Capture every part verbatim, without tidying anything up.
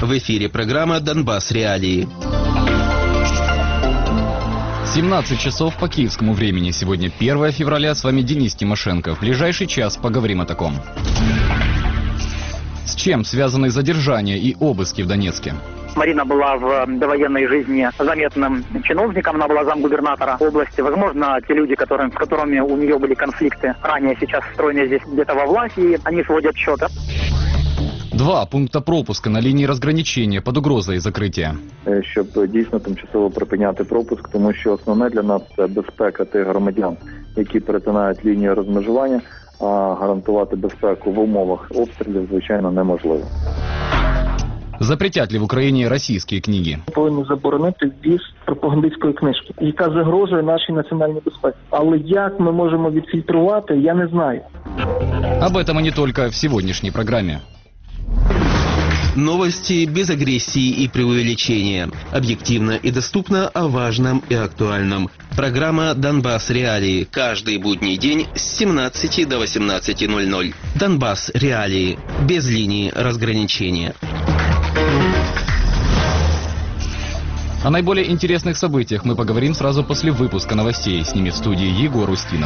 В эфире программа «Донбасс. Реалии». семнадцать часов по киевскому времени. Сегодня первое февраля. С вами Денис Тимошенко. В ближайший час поговорим о таком. С чем связаны задержания и обыски в Донецке? Марина была в довоенной жизни заметным чиновником, она была замгубернатора области. Возможно, те люди, которые, с которыми у нее были конфликты ранее, сейчас встроены здесь где-то во власти, они сводят счеты. Два пункта пропуска на лінії розграничення під угрозою закриття. Щоб дійсно тимчасово припиняти пропуск, тому що основне для нас – це безпека тих громадян, які перетинають лінію розмежування, а гарантувати безпеку в умовах обстрілів, звичайно, неможливо. Запретять ли в Україні російські книги? Повинні заборонити ввіз пропагандистської книжки, яка загрожує нашій національній безпеці. Але як ми можемо відфільтрувати, я не знаю. Об этом и не только в сегодняшней программе. Новости без агрессии и преувеличения. Объективно и доступно о важном и актуальном. Программа «Донбасс. Реалии». Каждый будний день с семнадцати до восемнадцати ноль-ноль. «Донбасс. Реалии». Без линии разграничения. О наиболее интересных событиях мы поговорим сразу после выпуска новостей. С ними в студии Егор Устинов.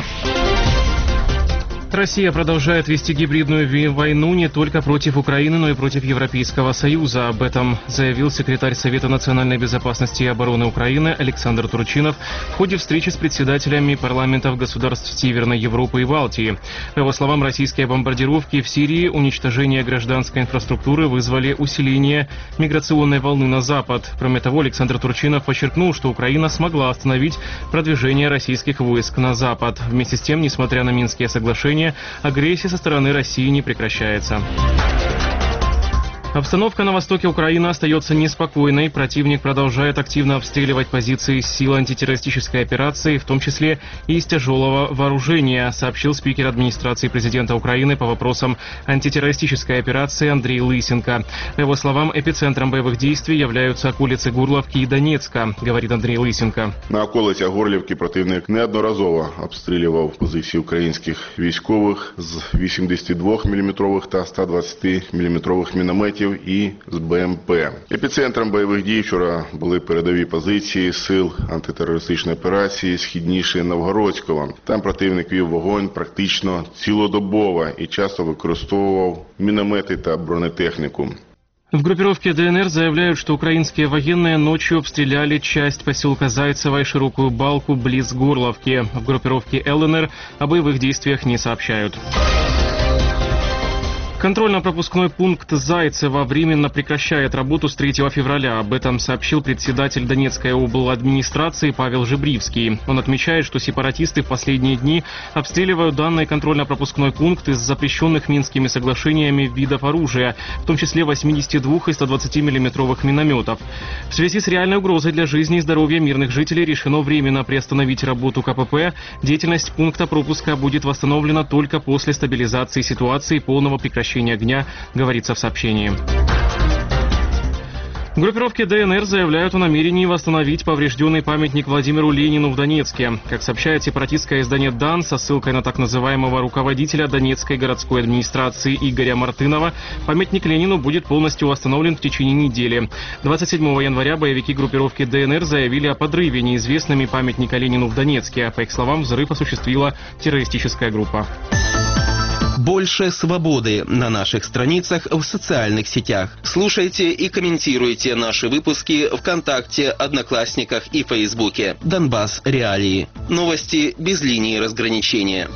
Россия продолжает вести гибридную войну не только против Украины, но и против Европейского Союза. Об этом заявил секретарь Совета национальной безопасности и обороны Украины Александр Турчинов в ходе встречи с председателями парламентов государств Северной Европы и Балтии. По его словам, российские бомбардировки в Сирии, уничтожение гражданской инфраструктуры вызвали усиление миграционной волны на Запад. Кроме того, Александр Турчинов подчеркнул, что Украина смогла остановить продвижение российских войск на Запад. Вместе с тем, несмотря на Минские соглашения, агрессия со стороны России не прекращается. Обстановка на востоке Украины остается неспокойной. Противник продолжает активно обстреливать позиции сил антитеррористической операции, в том числе и из тяжелого вооружения, сообщил спикер администрации президента Украины по вопросам антитеррористической операции Андрей Лысенко. По его словам, эпицентром боевых действий являются околицы Горловки и Донецка, говорит Андрей Лысенко. На околицях Горлівки противник неодноразово обстрілював позиції українських військових з вісімдесятидвоміліметрових та ста двадцятиміліметрових мінометів і з БМП. Епіцентром бойових дій вчора були передові позиції сил антитерористичної операції східніше Новгородського. Там противник вів вогонь практично цілодобово і часто використовував міномети та бронетехніку. В группировке ДНР заявляют, что украинские военные ночью обстреляли часть поселка Зайцево и Широкую Балку близ Горловки. В группировке ЛНР о боевых действиях не сообщают. Контрольно-пропускной пункт Зайцево временно прекращает работу с третьего февраля. Об этом сообщил председатель Донецкой обладминистрации Павел Жебривский. Он отмечает, что сепаратисты в последние дни обстреливают данный контрольно-пропускной пункт из запрещенных Минскими соглашениями видов оружия, в том числе восьмидесятидвух- и ста двадцатимиллиметровых минометов. В связи с реальной угрозой для жизни и здоровья мирных жителей решено временно приостановить работу КПП. Деятельность пункта пропуска будет восстановлена только после стабилизации ситуации и полного прекращения огня, говорится в сообщении. Группировки ДНР заявляют о намерении восстановить поврежденный памятник Владимиру Ленину в Донецке. Как сообщает сепаратистское издание «Дан» со ссылкой на так называемого руководителя Донецкой городской администрации Игоря Мартынова, памятник Ленину будет полностью восстановлен в течение недели. двадцать седьмого января боевики группировки ДНР заявили о подрыве неизвестными памятника Ленину в Донецке. По их словам, взрыв осуществила террористическая группа. Больше свободы на наших страницах в социальных сетях. Слушайте и комментируйте наши выпуски ВКонтакте, Одноклассниках и Фейсбуке. Донбасс. Реалии. Новости без линии разграничения.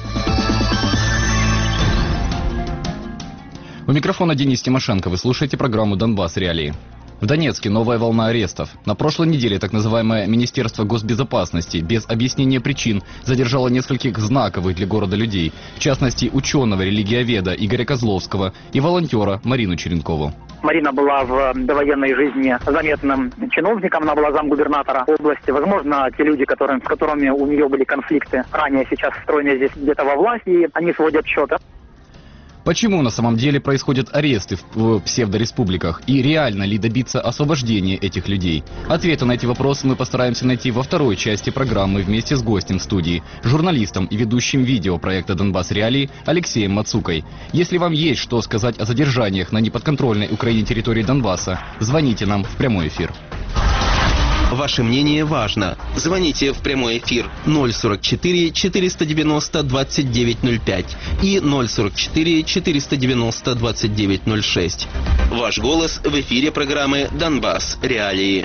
У микрофона Денис Тимошенко. Вы слушаете программу «Донбасс. Реалии». В Донецке новая волна арестов. На прошлой неделе так называемое Министерство госбезопасности без объяснения причин задержало нескольких знаковых для города людей, в частности ученого-религиоведа Игоря Козловского и волонтера Марину Черенкову. Марина была в довоенной жизни заметным чиновником, она была замгубернатора области. Возможно, те люди, которые, с которыми у нее были конфликты ранее, сейчас встроены здесь где-то во власти, они сводят счеты. Почему на самом деле происходят аресты в псевдореспубликах? И реально ли добиться освобождения этих людей? Ответы на эти вопросы мы постараемся найти во второй части программы вместе с гостем в студии, журналистом и ведущим видео проекта «Донбасс Реалии» Алексеем Мацукой. Если вам есть что сказать о задержаниях на неподконтрольной Украине территории Донбасса, звоните нам в прямой эфир. Ваше мнение важно. Звоните в прямой эфир ноль сорок четыре четыреста девяносто двадцать девять ноль пять и ноль сорок четыре четыреста девяносто двадцать девять ноль шесть. Ваш голос в эфире программы «Донбасс Реалии».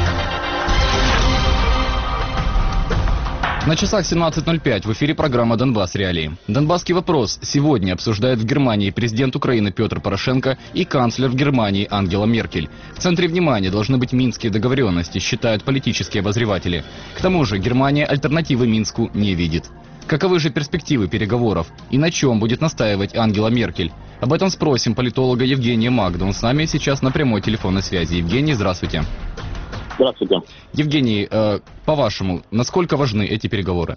На часах семнадцать ноль пять в эфире программа «Донбасс Реалии». Донбасский вопрос сегодня обсуждают в Германии президент Украины Петр Порошенко и канцлер в Германии Ангела Меркель. В центре внимания должны быть минские договоренности, считают политические обозреватели. К тому же Германия альтернативы Минску не видит. Каковы же перспективы переговоров? И на чем будет настаивать Ангела Меркель? Об этом спросим политолога Евгения Магду. Он с нами сейчас на прямой телефонной связи. Евгений, здравствуйте. Здравствуйте. Евгений, э, по-вашему, насколько важны эти переговоры?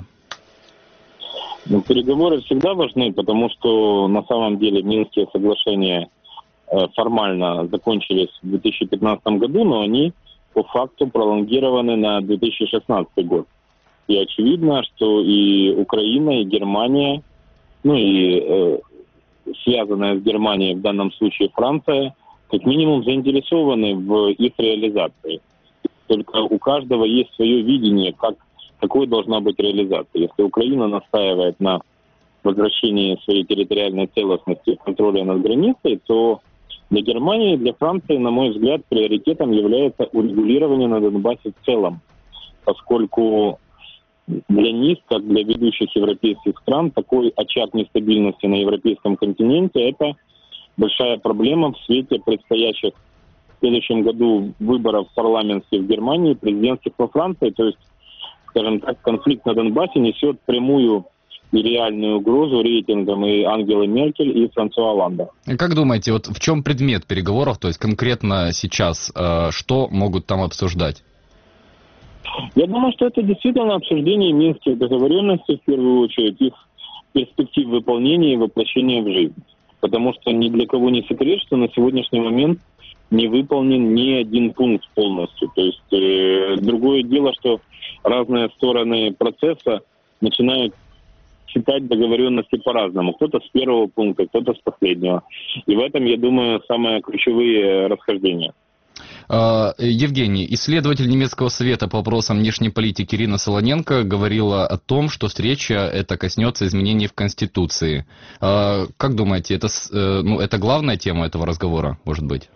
Ну, переговоры всегда важны, потому что на самом деле Минские соглашения э, формально закончились в две тысячи пятнадцатом году, но они по факту пролонгированы на две тысячи шестнадцатый год. И очевидно, что и Украина, и Германия, ну и э, связанная с Германией в данном случае Франция, как минимум заинтересованы в их реализации. Только у каждого есть свое видение, как, какой должна быть реализация. Если Украина настаивает на возвращении своей территориальной целостности и контроля над границей, то для Германии и для Франции, на мой взгляд, приоритетом является урегулирование на Донбассе в целом, поскольку для них, как для ведущих европейских стран, такой очаг нестабильности на европейском континенте – это большая проблема в свете предстоящих в следующем году выборов парламентских в Германии, президентских во Франции. То есть, скажем так, конфликт на Донбассе несет прямую и реальную угрозу рейтингам и Ангелы Меркель, и Франсуа Олланда. Как думаете, вот в чем предмет переговоров, то есть конкретно сейчас, э, что могут там обсуждать? Я думаю, что это действительно обсуждение минских договоренностей, в первую очередь, их перспектив выполнения и воплощения в жизнь. Потому что ни для кого не секрет, что на сегодняшний момент не выполнен ни один пункт полностью. То есть э, другое дело, что разные стороны процесса начинают читать договоренности по-разному. Кто-то с первого пункта, кто-то с последнего. И в этом, я думаю, самые ключевые расхождения. Евгений, исследователь немецкого совета по вопросам внешней политики Ирина Солоненко говорила о том, что встреча это коснется изменений в Конституции. Как думаете, это, ну, это главная тема этого разговора, может быть?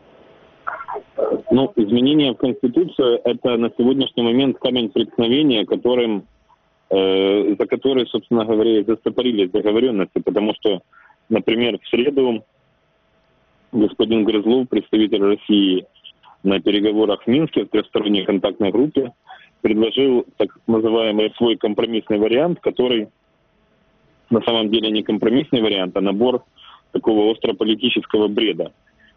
Ну, изменения в Конституцию – это на сегодняшний момент камень преткновения, которым, э, за который, собственно говоря, застопорились договоренности, потому что, например, в среду господин Грызлов, представитель России на переговорах в Минске в трехсторонней контактной группе, предложил так называемый свой компромиссный вариант, который на самом деле не компромиссный вариант, а набор такого острополитического бреда.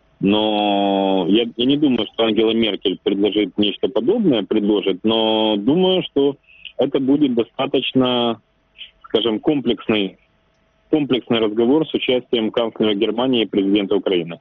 Но я, я не думаю, что Ангела Меркель предложит нечто подобное, предложит, но думаю, что это будет достаточно, скажем, комплексный, комплексный разговор с участием канцлера Германии и президента Украины.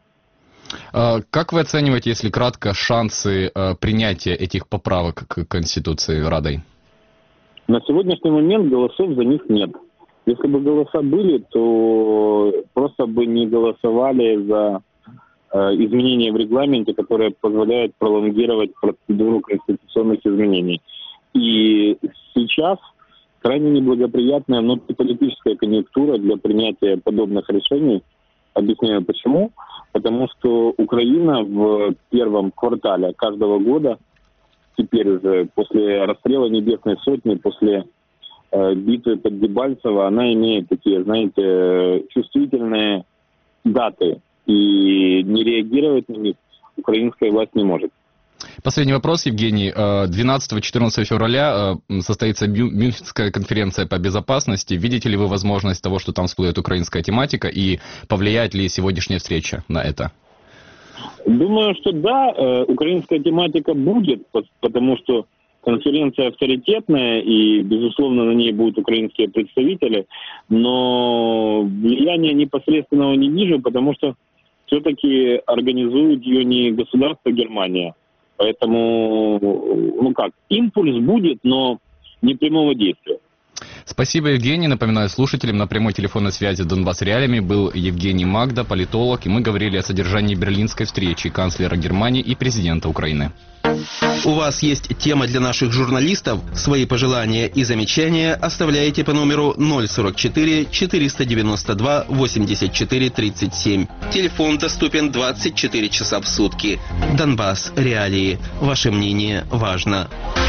Как вы оцениваете, если кратко, шансы принятия этих поправок к Конституции Радой? На сегодняшний момент голосов за них нет. Если бы голоса были, то просто бы не голосовали за изменения в регламенте, которые позволяют пролонгировать процедуру конституционных изменений. И сейчас крайне неблагоприятная внутриполитическая конъюнктура для принятия подобных решений. Объясняю почему. Потому что Украина в первом квартале каждого года, теперь уже после расстрела Небесной Сотни, после э, битвы под Дебальцево, она имеет такие, знаете, чувствительные даты. И не реагировать на них украинская власть не может. Последний вопрос, Евгений. двенадцатого-четырнадцатого февраля состоится Мюнхенская конференция по безопасности. Видите ли вы возможность того, что там всплывет украинская тематика, и повлияет ли сегодняшняя встреча на это? Думаю, что да, украинская тематика будет, потому что Конференция авторитетная, и, безусловно, на ней будут украинские представители, но влияния непосредственного не вижу, потому что все-таки организует ее не государство Германия. Поэтому, ну как, импульс будет, но не прямого действия. Спасибо, Евгений. Напоминаю слушателям, на прямой телефонной связи с Донбасс Реалиями был Евгений Магда, политолог, и мы говорили о содержании берлинской встречи канцлера Германии и президента Украины. У вас есть тема для наших журналистов? Свои пожелания и замечания оставляйте по номеру ноль сорок четыре четыреста девяносто два восемьдесят четыре тридцать семь. Телефон доступен двадцать четыре часа в сутки. Донбасс Реалии. Ваше мнение важно.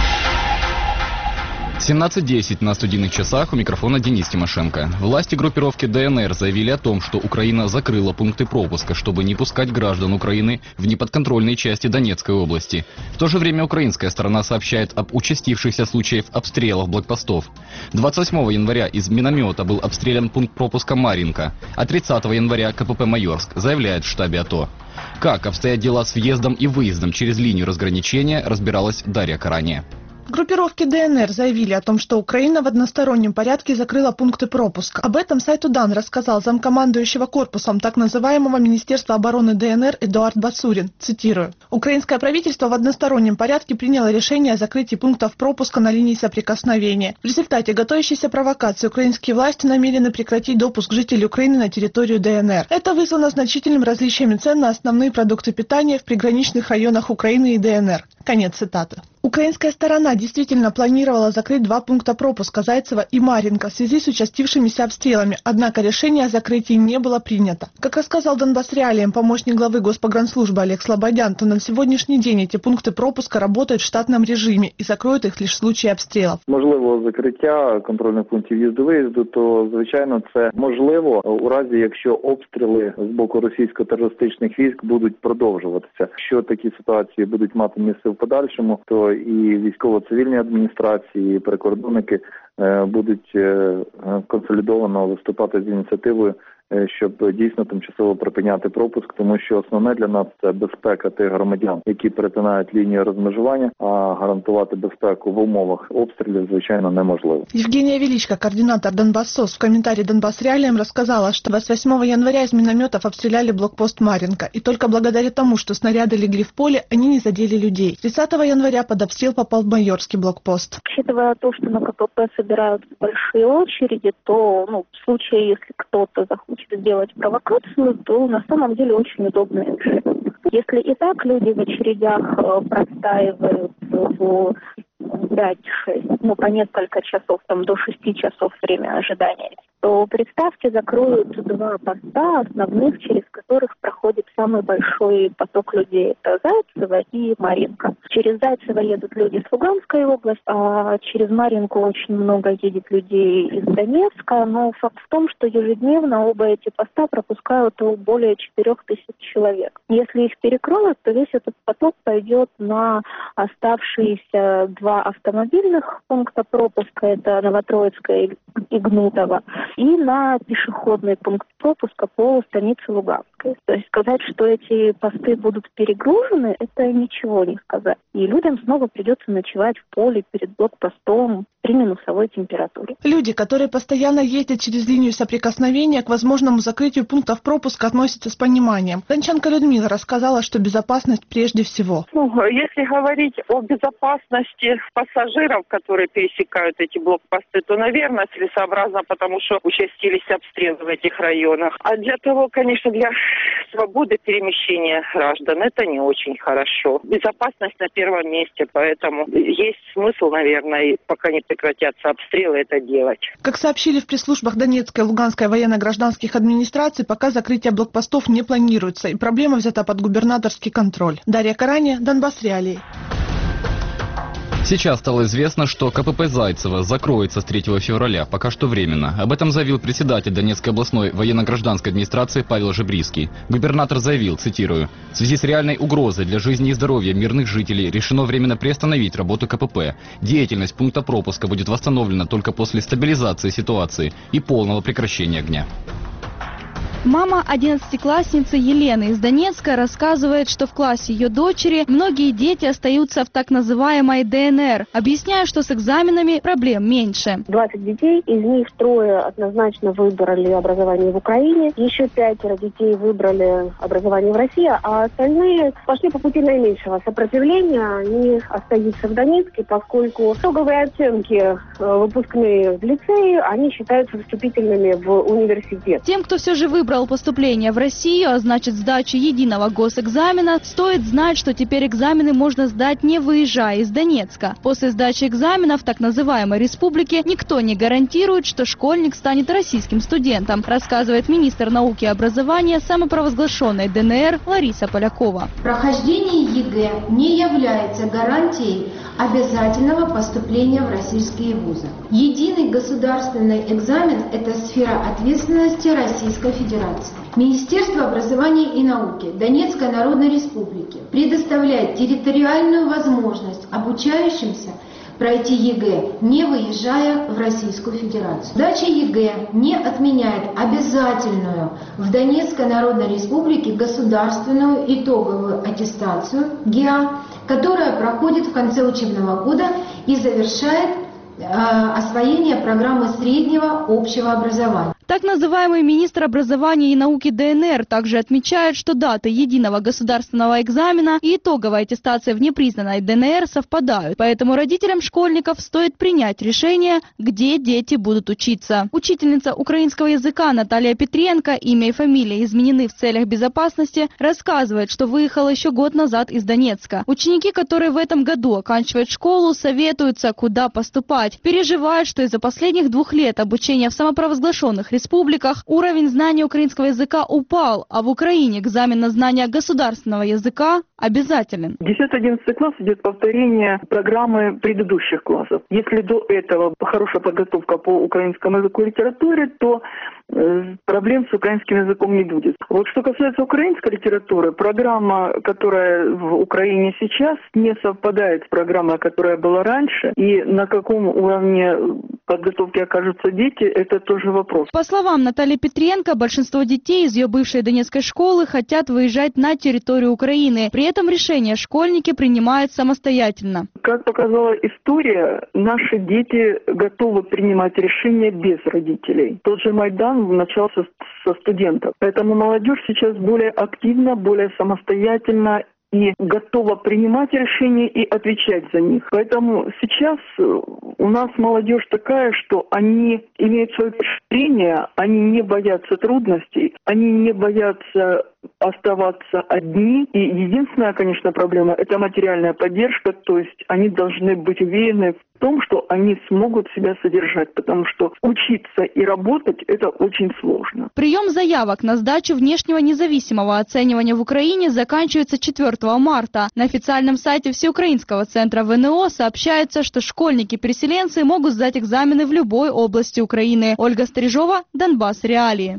семнадцать десять на студийных часах, у микрофона Денис Тимошенко. Власти группировки ДНР заявили о том, что Украина закрыла пункты пропуска, чтобы не пускать граждан Украины в неподконтрольные части Донецкой области. В то же время украинская сторона сообщает об участившихся случаях обстрелов блокпостов. двадцать восьмого января из миномета был обстрелян пункт пропуска Марьинка, а тридцатого января КПП Майорск, заявляет в штабе АТО. Как обстоят дела с въездом и выездом через линию разграничения, разбиралась Дарья Карания. Группировки ДНР заявили о том, что Украина в одностороннем порядке закрыла пункты пропуска. Об этом сайту Дан рассказал замкомандующего корпусом так называемого Министерства обороны ДНР Эдуард Бацурин. Цитирую. Украинское правительство в одностороннем порядке приняло решение о закрытии пунктов пропуска на линии соприкосновения. В результате готовящейся провокации украинские власти намерены прекратить допуск жителей Украины на территорию ДНР. Это вызвано значительным различиями цен на основные продукты питания в приграничных районах Украины и ДНР. Конец цитаты. Украинская сторона действительно планировала закрыть два пункта пропуска Зайцево и Марьинка в связи с участившимися обстрелами, однако решение о закрытии не было принято. Как рассказал Донбасс Реалиям помощник главы Госпогранслужбы Олег Слободян, то на сегодняшний день эти пункты пропуска работают в штатном режимі і закроють їх лише в случаї обстрілів. Можливо, закриття контрольних пунктів в'їзду-виїзду, то, звичайно, це можливо у разі, якщо обстріли з боку російсько-терористичних військ будуть продовжуватися. Якщо такі ситуації будуть мати місце в подальшому, то і військово-цивільні адміністрації, і прикордонники будуть консолідовано виступати з ініціативою, щоб дійсно тимчасово припиняти пропуск, тому що основне для нас – це безпека тих громадян, які перетинають лінію розмежування, а гарантувати безпеку в умовах обстрілів, звичайно, неможливо. Евгения Величко, координатор Донбассос, в комментарии Донбасс Реалиям рассказала, что двадцать восьмого января из минометов обстреляли блокпост Марьинка, и только благодаря тому, что снаряды легли в поле, они не задели людей. тридцатого января под обстрел попал Майорский блокпост. Учитывая то, что на КПП собирают большие очереди, то ну, в случае, если кто-то захочет сделать провокацию, то на самом деле очень удобное решение. Если и так люди в очередях простаивают в пять-шесть, ну, по несколько часов, там, до шести часов время ожидания, то, представьте, закроют два поста основных, через которых проходит самый большой поток людей. Это Зайцево и Марьинка. Через Зайцево едут люди с Луганской области, а через Марьинку очень много едет людей из Донецка. Но факт в том, что ежедневно оба эти поста пропускают более четырех тысяч человек. Если их перекроют, то весь этот поток пойдет на оставшиеся два автомобильных пункта пропуска, это Новотроицкая и Гнутово, и на пешеходный пункт пропуска по станице Луганской. То есть сказать, что эти посты будут перегружены, это ничего не сказать. И людям снова придется ночевать в поле перед блокпостом при минусовой температуре. Люди, которые постоянно ездят через линию соприкосновения, к возможному закрытию пунктов пропуска относятся с пониманием. Дончанка Людмила рассказала, что безопасность прежде всего. Ну, если говорить о безопасности пассажиров, которые пересекают эти блокпосты, то, наверное, целесообразно, потому что участились обстрелы в этих районах. А для того, конечно, для свободы перемещения граждан это не очень хорошо. Безопасность на первом месте, поэтому есть смысл, наверное, пока не прекратятся обстрелы, это делать. Как сообщили в пресс-службах Донецкой и Луганской военно-гражданских администраций, пока закрытие блокпостов не планируется, и проблема взята под губернаторский контроль. Дарья Карания, Донбасс Реалии. Сейчас стало известно, что КПП Зайцево закроется с третьего февраля, пока что временно. Об этом заявил председатель Донецкой областной военно-гражданской администрации Павел Жебриский. Губернатор заявил, цитирую, «В связи с реальной угрозой для жизни и здоровья мирных жителей решено временно приостановить работу КПП. Деятельность пункта пропуска будет восстановлена только после стабилизации ситуации и полного прекращения огня». Мама одиннадцатиклассницы Елены из Донецка рассказывает, что в классе ее дочери многие дети остаются в так называемой ДНР, объясняя, что с экзаменами проблем меньше. двадцать детей, из них трое однозначно выбрали образование в Украине, еще пятеро детей выбрали образование в России, а остальные пошли по пути наименьшего сопротивления, они остаются в Донецке, поскольку итоговые оценки выпускные в лицее, они считаются вступительными в университет. Тем, кто все же выбрал поступление в Россию, а значит сдачу единого госэкзамена, стоит знать, что теперь экзамены можно сдать, не выезжая из Донецка. После сдачи экзамена в так называемой республике никто не гарантирует, что школьник станет российским студентом, рассказывает министр науки и образования самопровозглашенной ДНР Лариса Полякова. Прохождение ЕГЭ не является гарантией обязательного поступления в российские вузы. Единый государственный экзамен – это сфера ответственности Российской Федерации. Министерство образования и науки Донецкой Народной Республики предоставляет территориальную возможность обучающимся пройти ЕГЭ, не выезжая в Российскую Федерацию. Сдача ЕГЭ не отменяет обязательную в Донецкой Народной Республике государственную итоговую аттестацию ГИА, которая проходит в конце учебного года и завершает э, освоение программы среднего общего образования. Так называемый министр образования и науки ДНР также отмечает, что даты единого государственного экзамена и итоговой аттестации в непризнанной ДНР совпадают. Поэтому родителям школьников стоит принять решение, где дети будут учиться. Учительница украинского языка Наталья Петренко, имя и фамилия изменены в целях безопасности, рассказывает, что выехала еще год назад из Донецка. Ученики, которые в этом году оканчивают школу, советуются, куда поступать. Переживают, что из-за последних двух лет обучения в самопровозглашенных республиках республиках уровень знания украинского языка упал, а в Украине экзамен на знание государственного языка обязателен. десятый-одиннадцатый класс идет повторение программы предыдущих классов. Если до этого хорошая подготовка по украинскому языку и литературе, то э, проблем с украинским языком не будет. Вот что касается украинской литературы, программа, которая в Украине сейчас, не совпадает с программой, которая была раньше. И на каком уровне подготовки окажутся дети, это тоже вопрос. По словам Натальи Петренко, большинство детей из ее бывшей донецкой школы хотят выезжать на территорию Украины. При этом решение школьники принимают самостоятельно. Как показала история, наши дети готовы принимать решения без родителей. Тот же Майдан начался со студентов. Поэтому молодежь сейчас более активна, более самостоятельна и готова принимать решения и отвечать за них. Поэтому сейчас у нас молодежь такая, что они имеют свое впечатление, они не боятся трудностей, они не боятся оставаться одни. И единственная, конечно, проблема – это материальная поддержка, то есть они должны быть уверены в том, что они смогут себя содержать, потому что учиться и работать – это очень сложно. Прием заявок на сдачу внешнего независимого оценивания в Украине заканчивается четвёртого марта. На официальном сайте Всеукраинского центра ВНО сообщается, что школьники-переселенцы могут сдать экзамены в любой области Украины. Ольга Стрижова, Донбасс Реалии.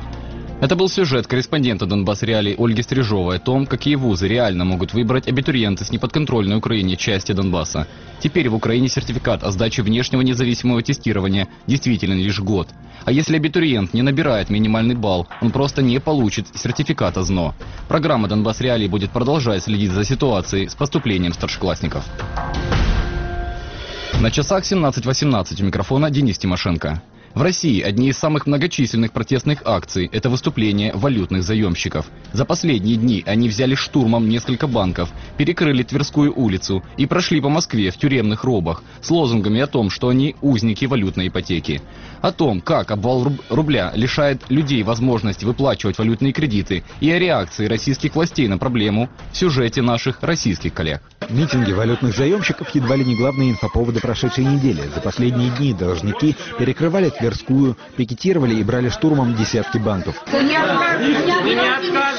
Это был сюжет корреспондента Донбасс Реалий Ольги Стрижовой о том, какие вузы реально могут выбрать абитуриенты с неподконтрольной Украине части Донбасса. Теперь в Украине сертификат о сдаче внешнего независимого тестирования действителен лишь год. А если абитуриент не набирает минимальный балл, он просто не получит сертификата ЗНО. Программа Донбасс Реалий будет продолжать следить за ситуацией с поступлением старшеклассников. На часах семнадцать восемнадцать, у микрофона Денис Тимошенко. В России одни из самых многочисленных протестных акций – это выступление валютных заемщиков. За последние дни они взяли штурмом несколько банков, перекрыли Тверскую улицу и прошли по Москве в тюремных робах с лозунгами о том, что они узники валютной ипотеки. О том, как обвал рубля лишает людей возможности выплачивать валютные кредиты, и о реакции российских властей на проблему в сюжете наших российских коллег. Митинги валютных заемщиков едва ли не главные инфоповоды прошедшей недели. За последние дни должники перекрывали Тверскую, пикетировали и брали штурмом десятки банков. Мы не отказываемся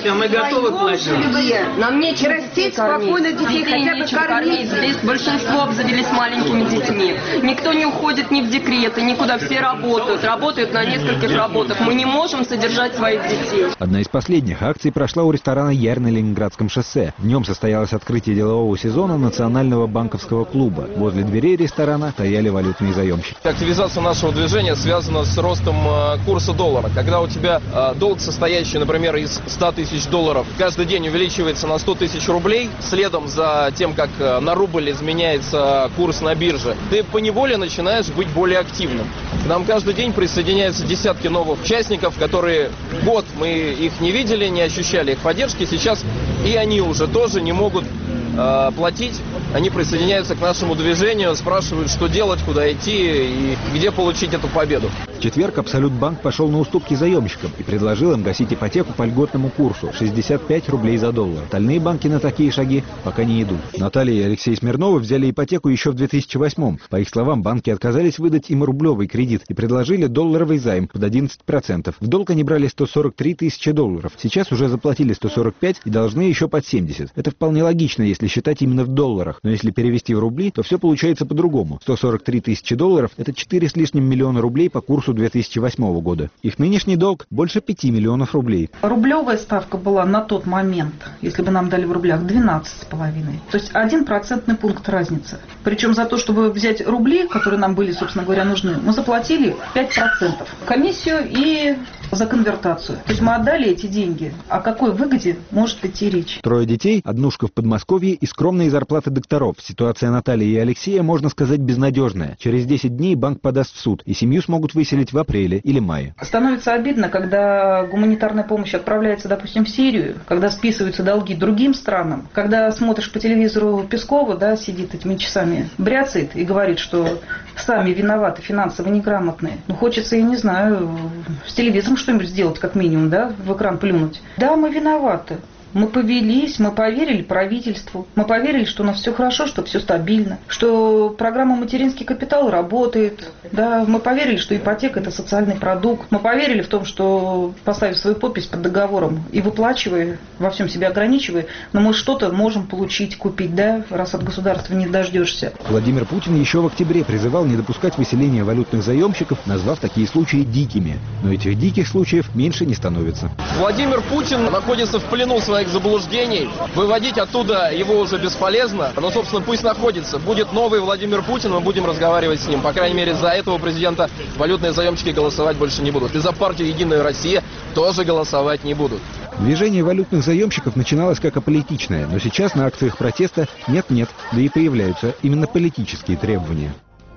а мы готовы платить. Нам нечего растить спокойно детей, хотя бы кормить. Здесь большинство обзавелись маленькими детьми. Никто не уходит ни в декреты, никуда. Все работают. Работают на нескольких работах. Мы не можем содержать своих детей. Одна из последних акций прошла у ресторана «Ярь» на Ленинградском шоссе. Днем состоялось открытие делового сезона Национального банковского клуба. Возле дверей ресторана стояли валютные заемщики. Активизация нашего движения связана с ростом курса доллара. Когда у тебя долг, состоящий, например, из ста тысяч долларов, каждый день увеличивается на сто тысяч рублей, следом за тем, как на рубль изменяется курс на бирже, ты поневоле начинаешь быть более активным. К нам каждый день присоединяются десятки новых участников, которые год мы их не видели, не ощущали их поддержки. Сейчас и они уже тоже не могут э, платить. Они присоединяются к нашему движению, спрашивают, что делать, куда идти и где получить эту победу. В четверг Абсолютбанк пошел на уступки заемщикам и предложил им гасить ипотеку по льготному курсу – шестьдесят пять рублей за доллар. Остальные банки на такие шаги пока не идут. Наталья и Алексей Смирновы взяли ипотеку еще в две тысячи восьмом. По их словам, банки отказались выдать им рублевый кредит и предложили долларовый займ под одиннадцать процентов. В долг они брали сто сорок три тысячи долларов. Сейчас уже заплатили сто сорок пять и должны еще под семьдесят. Это вполне логично, если считать именно в долларах. Но если перевести в рубли, то все получается по-другому. сто сорок три тысячи долларов – это четыре с лишним миллиона рублей по курсу две тысячи восьмого года. Их нынешний долг больше пяти миллионов рублей. Рублевая ставка была на тот момент, если бы нам дали в рублях, двенадцать с половиной. То есть один процентный пункт разницы. Причем за то, чтобы взять рубли, которые нам были, собственно говоря, нужны, мы заплатили пять процентов. Комиссию и за конвертацию. То есть мы отдали эти деньги. О какой выгоде может идти речь? Трое детей, однушка в Подмосковье и скромные зарплаты докторов. Ситуация Натальи и Алексея, можно сказать, безнадежная. Через десять дней банк подаст в суд, и семью смогут выселить в апреле или мае. Становится обидно, когда гуманитарная помощь отправляется, допустим, в Сирию, когда списываются долги другим странам, когда смотришь по телевизору Пескова, да, сидит этими часами, бряцает и говорит, что сами виноваты, финансово неграмотные. Ну, хочется, я не знаю, с телевизором что-нибудь сделать, как минимум, да, в экран плюнуть. Да, мы виноваты. Мы повелись, мы поверили правительству, мы поверили, что у нас все хорошо, что все стабильно, что программа «Материнский капитал» работает, да, мы поверили, что ипотека – это социальный продукт, мы поверили в том, что, поставив свою подпись под договором и выплачивая, во всем себя ограничивая, но мы что-то можем получить, купить, да, раз от государства не дождешься. Владимир Путин еще в октябре призывал не допускать выселения валютных заемщиков, назвав такие случаи дикими. Но этих диких случаев меньше не становится. Владимир Путин находится в плену своих заблуждений. Выводить оттуда его уже бесполезно. Но, собственно, пусть находится. Будет новый Владимир Путин, мы будем разговаривать с ним. По крайней мере, за этого президента валютные заемщики голосовать больше не будут. И за партию «Единая Россия» тоже голосовать не будут. Движение валютных заемщиков начиналось как аполитичное, но сейчас на акциях протеста нет-нет, да и появляются именно политические требования.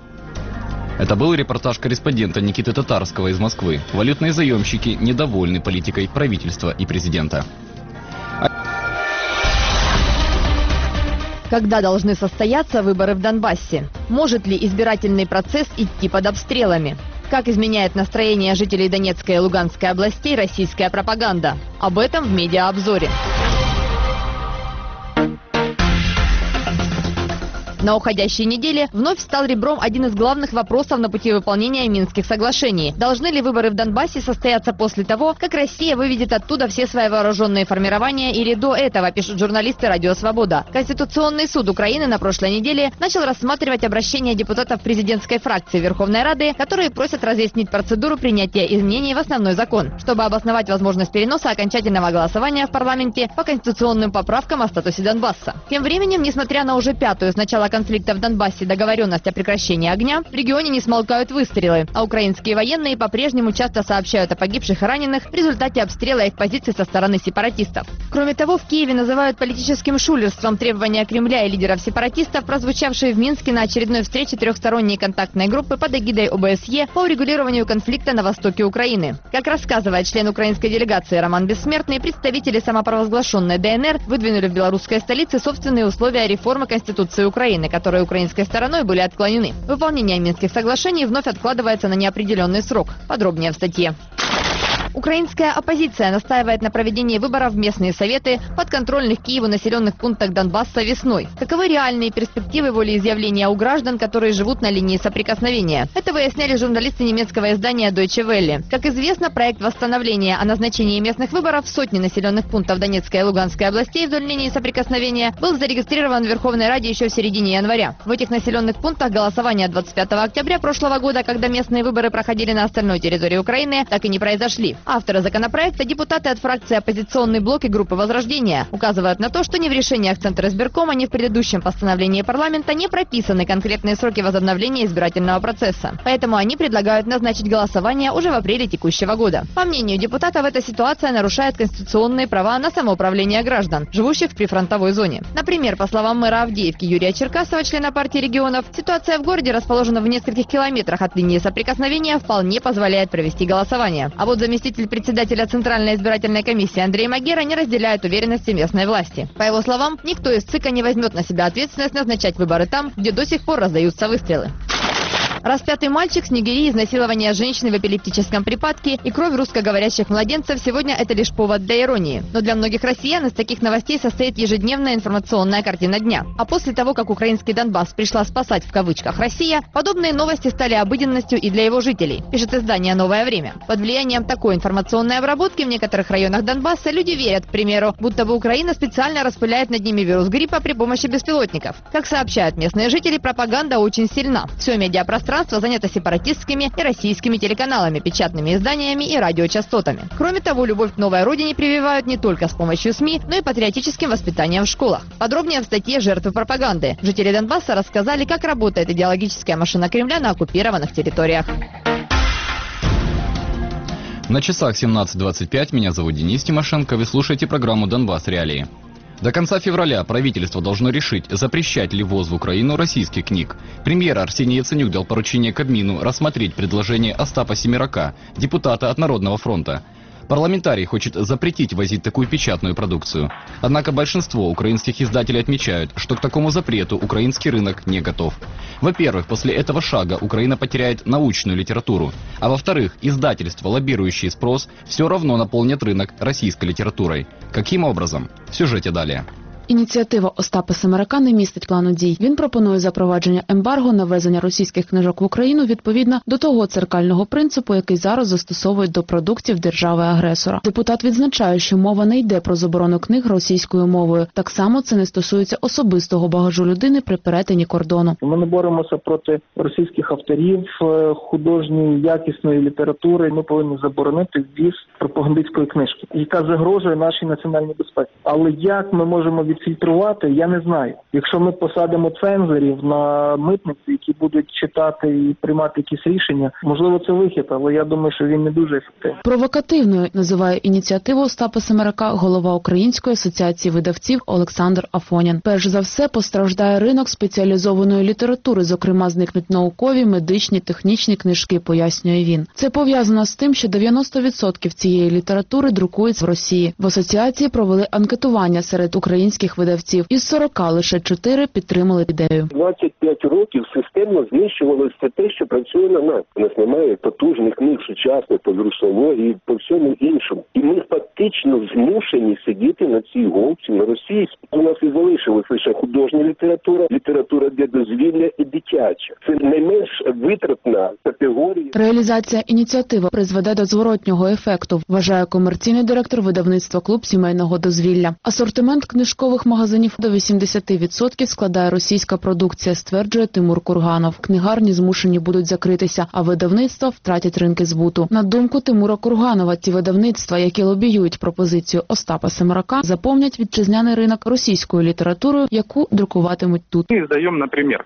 Это был репортаж корреспондента Никиты Татарского из Москвы. Валютные заемщики недовольны политикой правительства и президента. Когда должны состояться выборы в Донбассе? Может ли избирательный процесс идти под обстрелами? Как изменяет настроение жителей Донецкой и Луганской областей российская пропаганда? Об этом в медиаобзоре. На уходящей неделе вновь стал ребром один из главных вопросов на пути выполнения Минских соглашений. Должны ли выборы в Донбассе состояться после того, как Россия выведет оттуда все свои вооруженные формирования, или до этого, пишут журналисты «Радио Свобода». Конституционный суд Украины на прошлой неделе начал рассматривать обращения депутатов президентской фракции Верховной Рады, которые просят разъяснить процедуру принятия изменений в основной закон, чтобы обосновать возможность переноса окончательного голосования в парламенте по конституционным поправкам о статусе Донбасса. Тем временем, несмотря на уже пятую с начала конфликта в Донбассе договоренность о прекращении огня, в регионе не смолкают выстрелы, а украинские военные по-прежнему часто сообщают о погибших и раненых в результате обстрела их позиций со стороны сепаратистов. Кроме того, в Киеве называют политическим шулерством требования Кремля и лидеров сепаратистов, прозвучавшие в Минске на очередной встрече трехсторонней контактной группы под эгидой о бэ эс е по урегулированию конфликта на востоке Украины. Как рассказывает член украинской делегации Роман Бессмертный, представители самопровозглашенной дэ эн эр выдвинули в белорусской столице собственные условия реформы Конституции Украины, которые украинской стороной были отклонены. Выполнение Минских соглашений вновь откладывается на неопределенный срок. Подробнее в статье. Украинская оппозиция настаивает на проведении выборов в местные советы подконтрольных Киеву населенных пунктах Донбасса весной. Каковы реальные перспективы волеизъявления у граждан, которые живут на линии соприкосновения? Это выясняли журналисты немецкого издания Deutsche Welle. Как известно, проект восстановления о назначении местных выборов в сотни населенных пунктов Донецкой и Луганской областей вдоль линии соприкосновения был зарегистрирован в Верховной Раде еще в середине января. В этих населенных пунктах голосование двадцать пятого октября прошлого года, когда местные выборы проходили на остальной территории Украины, так и не произошли. Авторы законопроекта, депутаты от фракции «Оппозиционный блок» и группы «Возрождение», указывают на то, что ни в решениях Центра избиркома, ни в предыдущем постановлении парламента не прописаны конкретные сроки возобновления избирательного процесса. Поэтому они предлагают назначить голосование уже в апреле текущего года. По мнению депутатов, эта ситуация нарушает конституционные права на самоуправление граждан, живущих в прифронтовой зоне. Например, по словам мэра Авдеевки Юрия Черкасова, члена партии регионов, ситуация в городе, расположена в нескольких километрах от линии соприкосновения, вполне позволяет провести голосование. А вот заместитель председателя Центральной избирательной комиссии Андрей Магера не разделяет уверенности местной власти. По его словам, никто из ЦИКа не возьмет на себя ответственность назначать выборы там, где до сих пор раздаются выстрелы. Распятый мальчик, снегири, изнасилование женщины в эпилептическом припадке и кровь русскоговорящих младенцев сегодня это лишь повод для иронии. Но для многих россиян из таких новостей состоит ежедневная информационная картина дня. А после того, как украинский Донбасс пришла спасать в кавычках Россия, подобные новости стали обыденностью и для его жителей, пишет издание «Новое время». Под влиянием такой информационной обработки в некоторых районах Донбасса люди верят, к примеру, будто бы Украина специально распыляет над ними вирус гриппа при помощи беспилотников. Как сообщают местные жители, пропаганда очень сильна. Все медиапространство Пространство занято сепаратистскими и российскими телеканалами, печатными изданиями и радиочастотами. Кроме того, любовь к новой родине прививают не только с помощью СМИ, но и патриотическим воспитанием в школах. Подробнее в статье «Жертвы пропаганды». Жители Донбасса рассказали, как работает идеологическая машина Кремля на оккупированных территориях. На часах семнадцать двадцать пять. Меня зовут Денис Тимошенко. Вы слушаете программу «Донбасс Реалии». До конца февраля правительство должно решить, запрещать ли ввоз в Украину российских книг. Премьер Арсений Яценюк дал поручение Кабмину рассмотреть предложение Остапа Семерака, депутата от Народного фронта. Парламентарий хочет запретить возить такую печатную продукцию. Однако большинство украинских издателей отмечают, что к такому запрету украинский рынок не готов. Во-первых, после этого шага Украина потеряет научную литературу. А во-вторых, издательства, лоббирующие спрос, все равно наполнят рынок российской литературой. Каким образом? В сюжете далее. Ініціатива Остапа Семерака не містить плану дій. Він пропонує запровадження ембарго на ввезення російських книжок в Україну відповідно до того церкального принципу, який зараз застосовують до продуктів держави-агресора. Депутат відзначає, що мова не йде про заборону книг російською мовою. Так само це не стосується особистого багажу людини при перетині кордону. Ми не боремося проти російських авторів, художньої, якісної літератури. Ми повинні заборонити ввіз пропагандистської книжки, яка загрожує нашій національній безпеці. Але як ми можемо від фільтрувати, я не знаю. Якщо ми посадимо цензорів на митниці, які будуть читати і приймати якісь рішення, можливо, це вихід, але я думаю, що він не дуже ефективний. Провокативною називає ініціативу Остапа Семерака голова Української асоціації видавців Олександр Афонін. Перш за все постраждає ринок спеціалізованої літератури, зокрема зникнуть наукові, медичні, технічні книжки, пояснює він. Це пов'язано з тим, що дев'яносто відсотків цієї літератури друкується в Росії. В асоціації провели анкетування серед українських видавців. Із сорока лише чотири підтримали ідею. двадцять п'ять років системно знищувалося те, що працює на нас. У нас немає потужних книг сучасних по вірусології, по всьому іншому. І ми фактично змушені сидіти на цій голці на Росії. У нас і залишилась лише художня література, література для дозвілля і дитяча. Це найменш витратна категорія. Реалізація ініціативи призведе до зворотнього ефекту, вважає комерційний директор видавництва «Клуб сімейного дозвілля». Асортимент книжкових магазинів до вісімдесят відсотків складає російська продукція, стверджує Тимур Курганов. Книгарні змушені будуть закритися, а видавництва втратять ринки збуту. На думку Тимура Курганова, ті видавництва, які лобіюють пропозицію Остапа Семерака, заповнять вітчизняний ринок російською літературою, яку друкуватимуть тут. Ми видаємо, наприклад,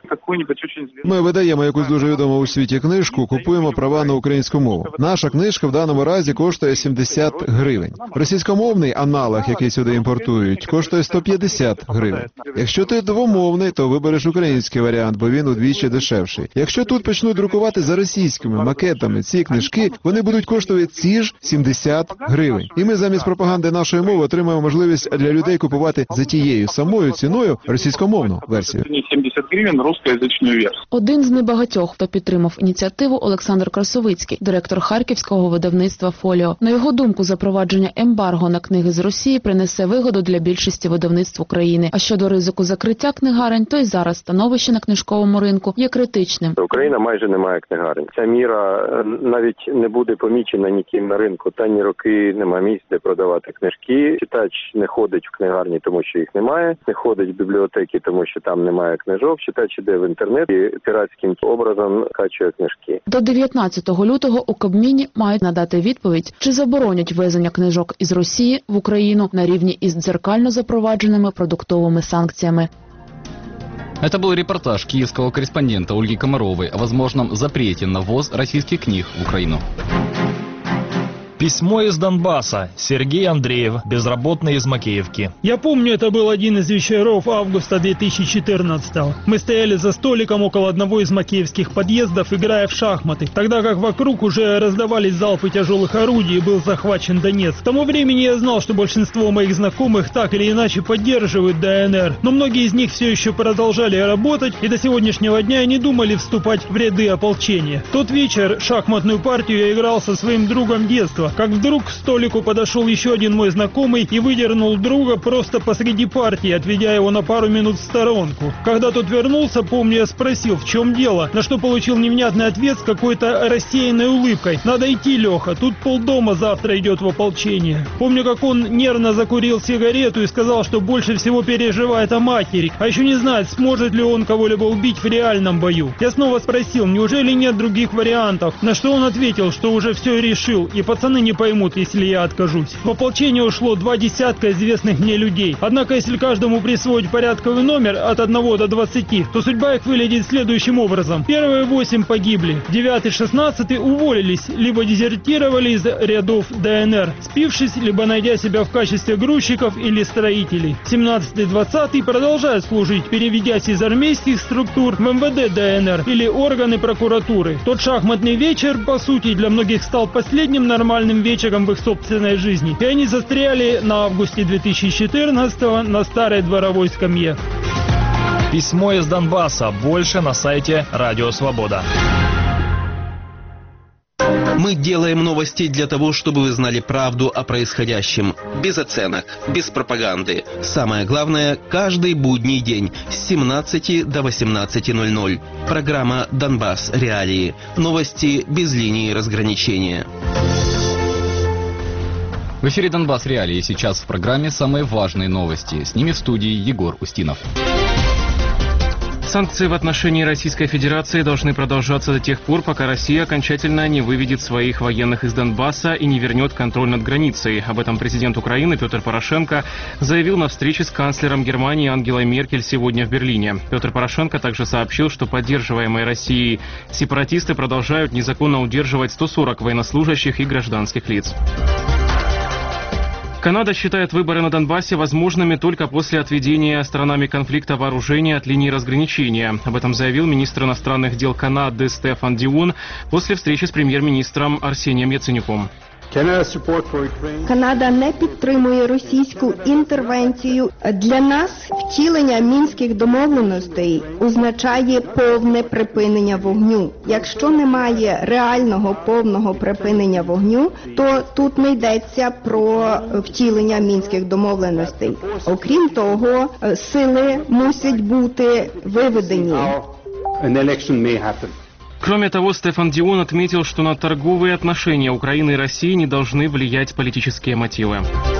Ми видаємо якусь дуже відому у світі книжку, купуємо права на українську мову. Наша книжка в даному разі коштує сімдесят гривень. Російськомовний аналог, який сюди імпортують, коштує сто п'ятдесят п'ятдесят гривень. Якщо ти двомовний, то вибереш український варіант, бо він удвічі дешевший. Якщо тут почнуть друкувати за російськими макетами ці книжки, вони будуть коштувати ці ж сімдесят гривень. І ми замість пропаганди нашої мови отримаємо можливість для людей купувати за тією самою ціною російськомовну версію. сімдесят гривень русскоязичну версію. Один з небагатьох, хто підтримав ініціативу, Олександр Красовицький, директор харківського видавництва «Фоліо». На його думку, запровадження ембарго на книги з Росії принесе вигоду для більшості видавництв України. А щодо ризику закриття книгарень, то й зараз становище на книжковому ринку є критичним. Україна майже не має книгарень. Ця міра навіть не буде помічена ніким на ринку. Останні роки немає місць, де продавати книжки. Читач не ходить в книгарні, тому що їх немає. Не ходить в бібліотеки, тому що там немає книжок. Читач іде в інтернет і піратським образом качує книжки. До дев'ятнадцятого лютого у Кабміні мають надати відповідь, чи заборонять ввезення книжок із Росії в Україну на рівні із дзеркально запровадженими продуктовими санкціями. Это был репортаж киевского корреспондента Ольги Комаровой о возможном запрете на ввоз российских книг в Украину. Письмо из Донбасса. Сергей Андреев, безработный из Макеевки. Я помню, это был один из вечеров августа две тысячи четырнадцатого. Мы стояли за столиком около одного из макеевских подъездов, играя в шахматы, тогда как вокруг уже раздавались залпы тяжелых орудий и был захвачен Донецк. К тому времени я знал, что большинство моих знакомых так или иначе поддерживают ДНР, но многие из них все еще продолжали работать и до сегодняшнего дня не думали вступать в ряды ополчения. Тот вечер шахматную партию я играл со своим другом детства, как вдруг к столику подошел еще один мой знакомый и выдернул друга просто посреди партии, отведя его на пару минут в сторонку. Когда тот вернулся, помню, я спросил, в чем дело, на что получил невнятный ответ с какой-то рассеянной улыбкой. «Надо идти, Леха, тут полдома завтра идет в ополчение». Помню, как он нервно закурил сигарету и сказал, что больше всего переживает о матери, а еще не знает, сможет ли он кого-либо убить в реальном бою. Я снова спросил, неужели нет других вариантов, на что он ответил, что уже все решил, и пацаны не поймут, если я откажусь. В ополчение ушло два десятка известных мне людей. Однако, если каждому присвоить порядковый номер от одного до двадцати, то судьба их выглядит следующим образом. Первые восемь погибли, девятый, шестнадцатый уволились, либо дезертировали из рядов ДНР, спившись, либо найдя себя в качестве грузчиков или строителей. семнадцатый, двадцатый продолжают служить, переведясь из армейских структур в эм вэ дэ ДНР или органы прокуратуры. Тот шахматный вечер, по сути, для многих стал последним нормальным вечером в их собственной жизни. И они застряли на августе две тысячи четырнадцатого на старой дворовой скамье. Письмо из Донбасса. Больше на сайте Радио Свобода. Мы делаем новости для того, чтобы вы знали правду о происходящем. Без оценок, без пропаганды. Самое главное, каждый будний день с семнадцати до восемнадцати ноль-ноль. Программа «Донбасс. Реалии». Новости без линии разграничения. В эфире «Донбасс. Реалии». Сейчас в программе самые важные новости. С ними в студии Егор Устинов. Санкции в отношении Российской Федерации должны продолжаться до тех пор, пока Россия окончательно не выведет своих военных из Донбасса и не вернет контроль над границей. Об этом президент Украины Петр Порошенко заявил на встрече с канцлером Германии Ангелой Меркель сегодня в Берлине. Петр Порошенко также сообщил, что поддерживаемые Россией сепаратисты продолжают незаконно удерживать сто сорок военнослужащих и гражданских лиц. Канада считает выборы на Донбассе возможными только после отведения сторонами конфликта вооружения от линии разграничения. Об этом заявил министр иностранных дел Канады Стефан Діон после встречи с премьер-министром Арсением Яценюком. Канада не підтримує російську інтервенцію. Для нас втілення мінських домовленостей означає повне припинення вогню. Якщо немає реального повного припинення вогню, то тут не йдеться про втілення мінських домовленостей. Окрім того, сили мусять бути виведені. Кроме того, Стефан Діон отметил, что на торговые отношения Украины и России не должны влиять политические мотивы.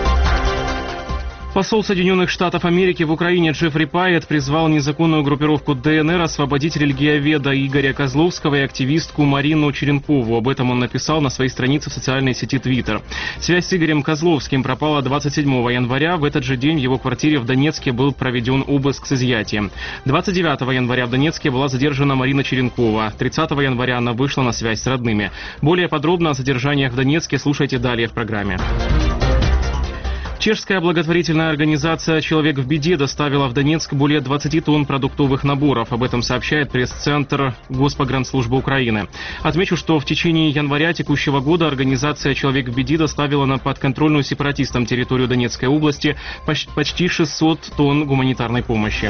Посол Соединенных Штатов Америки в Украине Джеффри Пайет призвал незаконную группировку ДНР освободить религиоведа Игоря Козловского и активистку Марину Черенкову. Об этом он написал на своей странице в социальной сети Twitter. Связь с Игорем Козловским пропала двадцать седьмого января. В этот же день в его квартире в Донецке был проведен обыск с изъятием. двадцать девятого января в Донецке была задержана Марина Черенкова. тридцатого января она вышла на связь с родными. Более подробно о задержаниях в Донецке слушайте далее в программе. Чешская благотворительная организация «Человек в беде» доставила в Донецк более двадцати тонн продуктовых наборов. Об этом сообщает пресс-центр Госпогранслужбы Украины. Отмечу, что в течение января текущего года организация «Человек в беде» доставила на подконтрольную сепаратистам территорию Донецкой области почти шестьсот тонн гуманитарной помощи.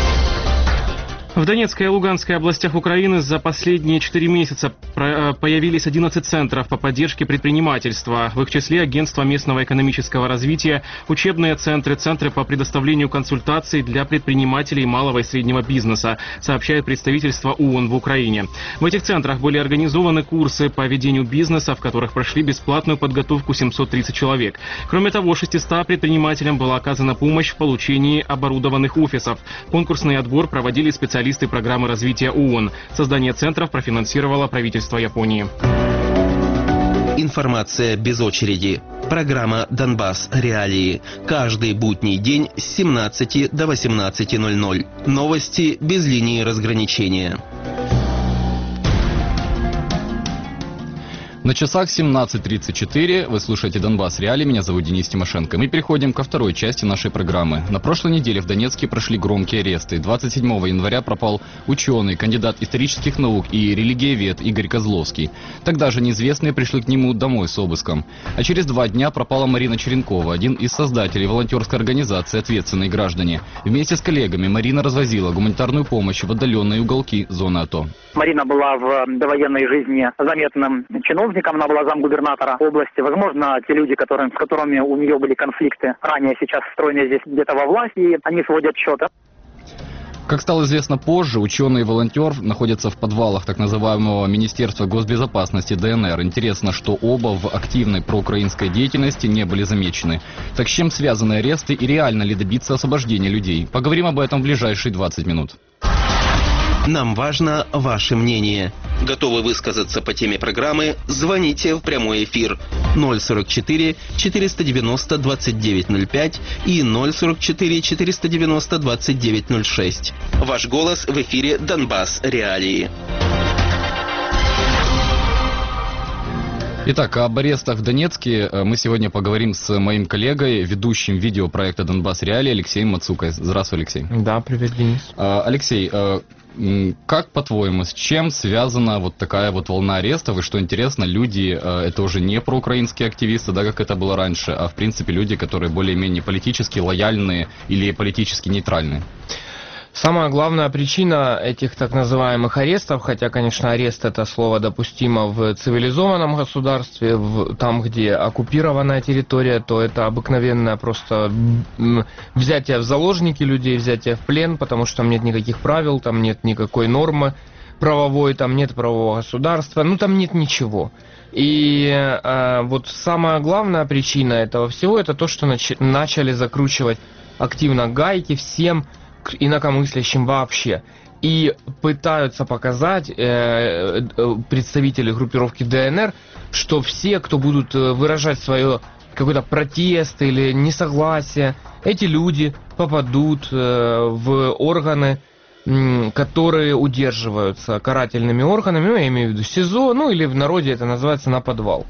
В Донецкой и Луганской областях Украины за последние четыре месяца появились одиннадцать центров по поддержке предпринимательства. В их числе агентство местного экономического развития, учебные центры, центры по предоставлению консультаций для предпринимателей малого и среднего бизнеса, сообщает представительство ООН в Украине. В этих центрах были организованы курсы по ведению бизнеса, в которых прошли бесплатную подготовку семьсот тридцать человек. Кроме того, шестистам предпринимателям была оказана помощь в получении оборудованных офисов. Конкурсный отбор проводили специалисты программы развития ООН. Создание центров профинансировало правительство Японии. Информация без очереди. Программа «Донбасс. Реалии». Каждый будний день с семнадцати до восемнадцати ноль-ноль. Новости без линии разграничения. На часах семнадцать тридцать четыре. Вы слушаете «Донбасс. Реалии». Меня зовут Денис Тимошенко. Мы переходим ко второй части нашей программы. На прошлой неделе в Донецке прошли громкие аресты. двадцать седьмого января пропал ученый, кандидат исторических наук и религиовед Игорь Козловский. Тогда же неизвестные пришли к нему домой с обыском. А через два дня пропала Марина Черенкова, один из создателей волонтерской организации «Ответственные граждане». Вместе с коллегами Марина развозила гуманитарную помощь в отдаленные уголки зоны АТО. Марина была в довоенной жизни заметным чиновником. Она была замгубернатора области. Возможно, те люди, которые, с которыми у нее были конфликты ранее, сейчас встроены здесь где-то во власти, они сводят счеты. Как стало известно позже, ученый и волонтер находятся в подвалах так называемого Министерства госбезопасности ДНР. Интересно, что оба в активной проукраинской деятельности не были замечены. Так с чем связаны аресты и реально ли добиться освобождения людей? Поговорим об этом в ближайшие двадцать минут. Нам важно ваше мнение. Готовы высказаться по теме программы? Звоните в прямой эфир ноль сорок четыре четыреста девяносто двадцать девять ноль пять и ноль сорок четыре четыреста девяносто двадцать девять ноль шесть. Ваш голос в эфире «Донбасс. Реалии». Итак, об арестах в Донецке мы сегодня поговорим с моим коллегой, ведущим видеопроекта «Донбасс. Реалии» Алексеем Мацукой. Здравствуй, Алексей. Да, привет, Денис. Алексей, как, по-твоему, с чем связана вот такая вот волна арестов? И что интересно, люди, это уже не проукраинские активисты, да, как это было раньше, а в принципе люди, которые более-менее политически лояльные или политически нейтральные. Самая главная причина этих так называемых арестов, хотя, конечно, арест это слово допустимо в цивилизованном государстве, в, там, где оккупированная территория, то это обыкновенное просто взятие в заложники людей, взятие в плен, потому что там нет никаких правил, там нет никакой нормы правовой, там нет правового государства, ну там нет ничего. И э, вот самая главная причина этого всего, это то, что нач- начали закручивать активно гайки всем инакомыслящим вообще. И пытаются показать э, представители группировки ДНР, что все, кто будут выражать свое какой-то протест или несогласие, эти люди попадут э, в органы, м, которые удерживаются карательными органами, ну, я имею в виду СИЗО, ну или в народе это называется на подвал.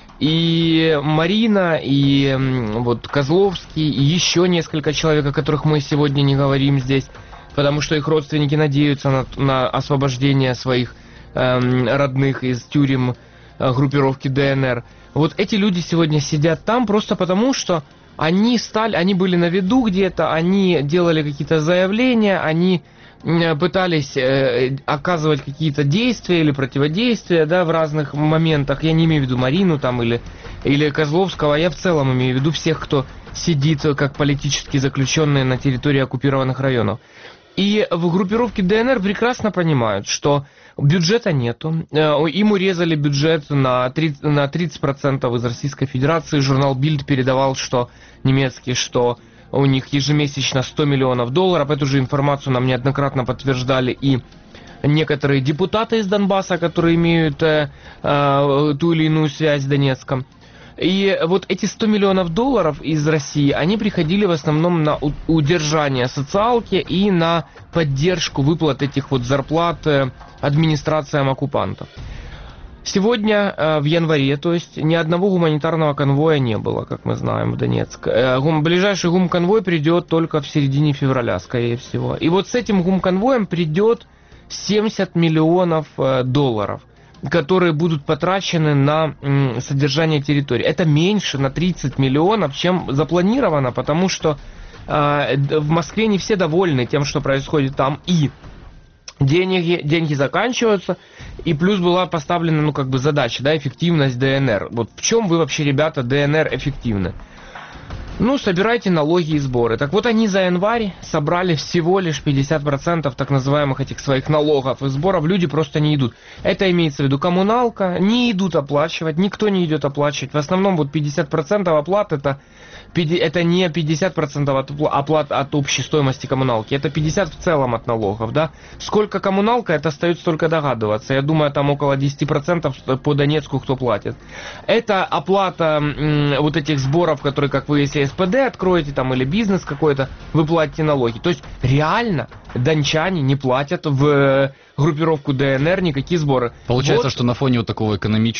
И Марина, и вот Козловский, и еще несколько человек, о которых мы сегодня не говорим здесь, потому что их родственники надеются на, на освобождение своих эм, родных из тюрем э, группировки ДНР. Вот эти люди сегодня сидят там просто потому, что они стали, они были на виду где-то, они делали какие-то заявления, они пытались э, оказывать какие-то действия или противодействия, да, в разных моментах. Я не имею в виду Марину там или, или Козловского, я в целом имею в виду всех, кто сидит как политически заключенные на территории оккупированных районов. И в группировке ДНР прекрасно понимают, что бюджета нету. Им урезали бюджет на тридцать процентов из Российской Федерации. Журнал Bild передавал, что немецкий, что у них ежемесячно сто миллионов долларов. Эту же информацию нам неоднократно подтверждали и некоторые депутаты из Донбасса, которые имеют э, э, ту или иную связь с Донецком. И вот эти сто миллионов долларов из России, они приходили в основном на удержание социалки и на поддержку выплат этих вот зарплат администрациям оккупантов. Сегодня, э, в январе, то есть ни одного гуманитарного конвоя не было, как мы знаем, в Донецк. Э, гум, ближайший гумконвой придет только в середине февраля, скорее всего. И вот с этим гумконвоем придет семьдесят миллионов э, долларов, которые будут потрачены на м, содержание территории. Это меньше на тридцать миллионов, чем запланировано, потому что э, в Москве не все довольны тем, что происходит там, и деньги, деньги заканчиваются, и плюс была поставлена, ну, как бы задача, да, эффективность ДНР. Вот в чем вы вообще, ребята, ДНР эффективны? Ну, собирайте налоги и сборы. Так вот, они за январь собрали всего лишь пятьдесят процентов так называемых этих своих налогов и сборов. Люди просто не идут. Это имеется в виду коммуналка, не идут оплачивать, никто не идет оплачивать. В основном вот пятьдесят процентов оплат это, это не пятьдесят процентов от оплат от общей стоимости коммуналки, это пятьдесят процентов в целом от налогов, да. Сколько коммуналка, это остается только догадываться. Я думаю, там около десять процентов по Донецку кто платит. Это оплата м, вот этих сборов, которые, как вы, если СПД откроете там или бизнес какой-то, вы платите налоги. То есть реально дончане не платят в группировку ДНР никакие сборы. Получается, вот, что на фоне вот такого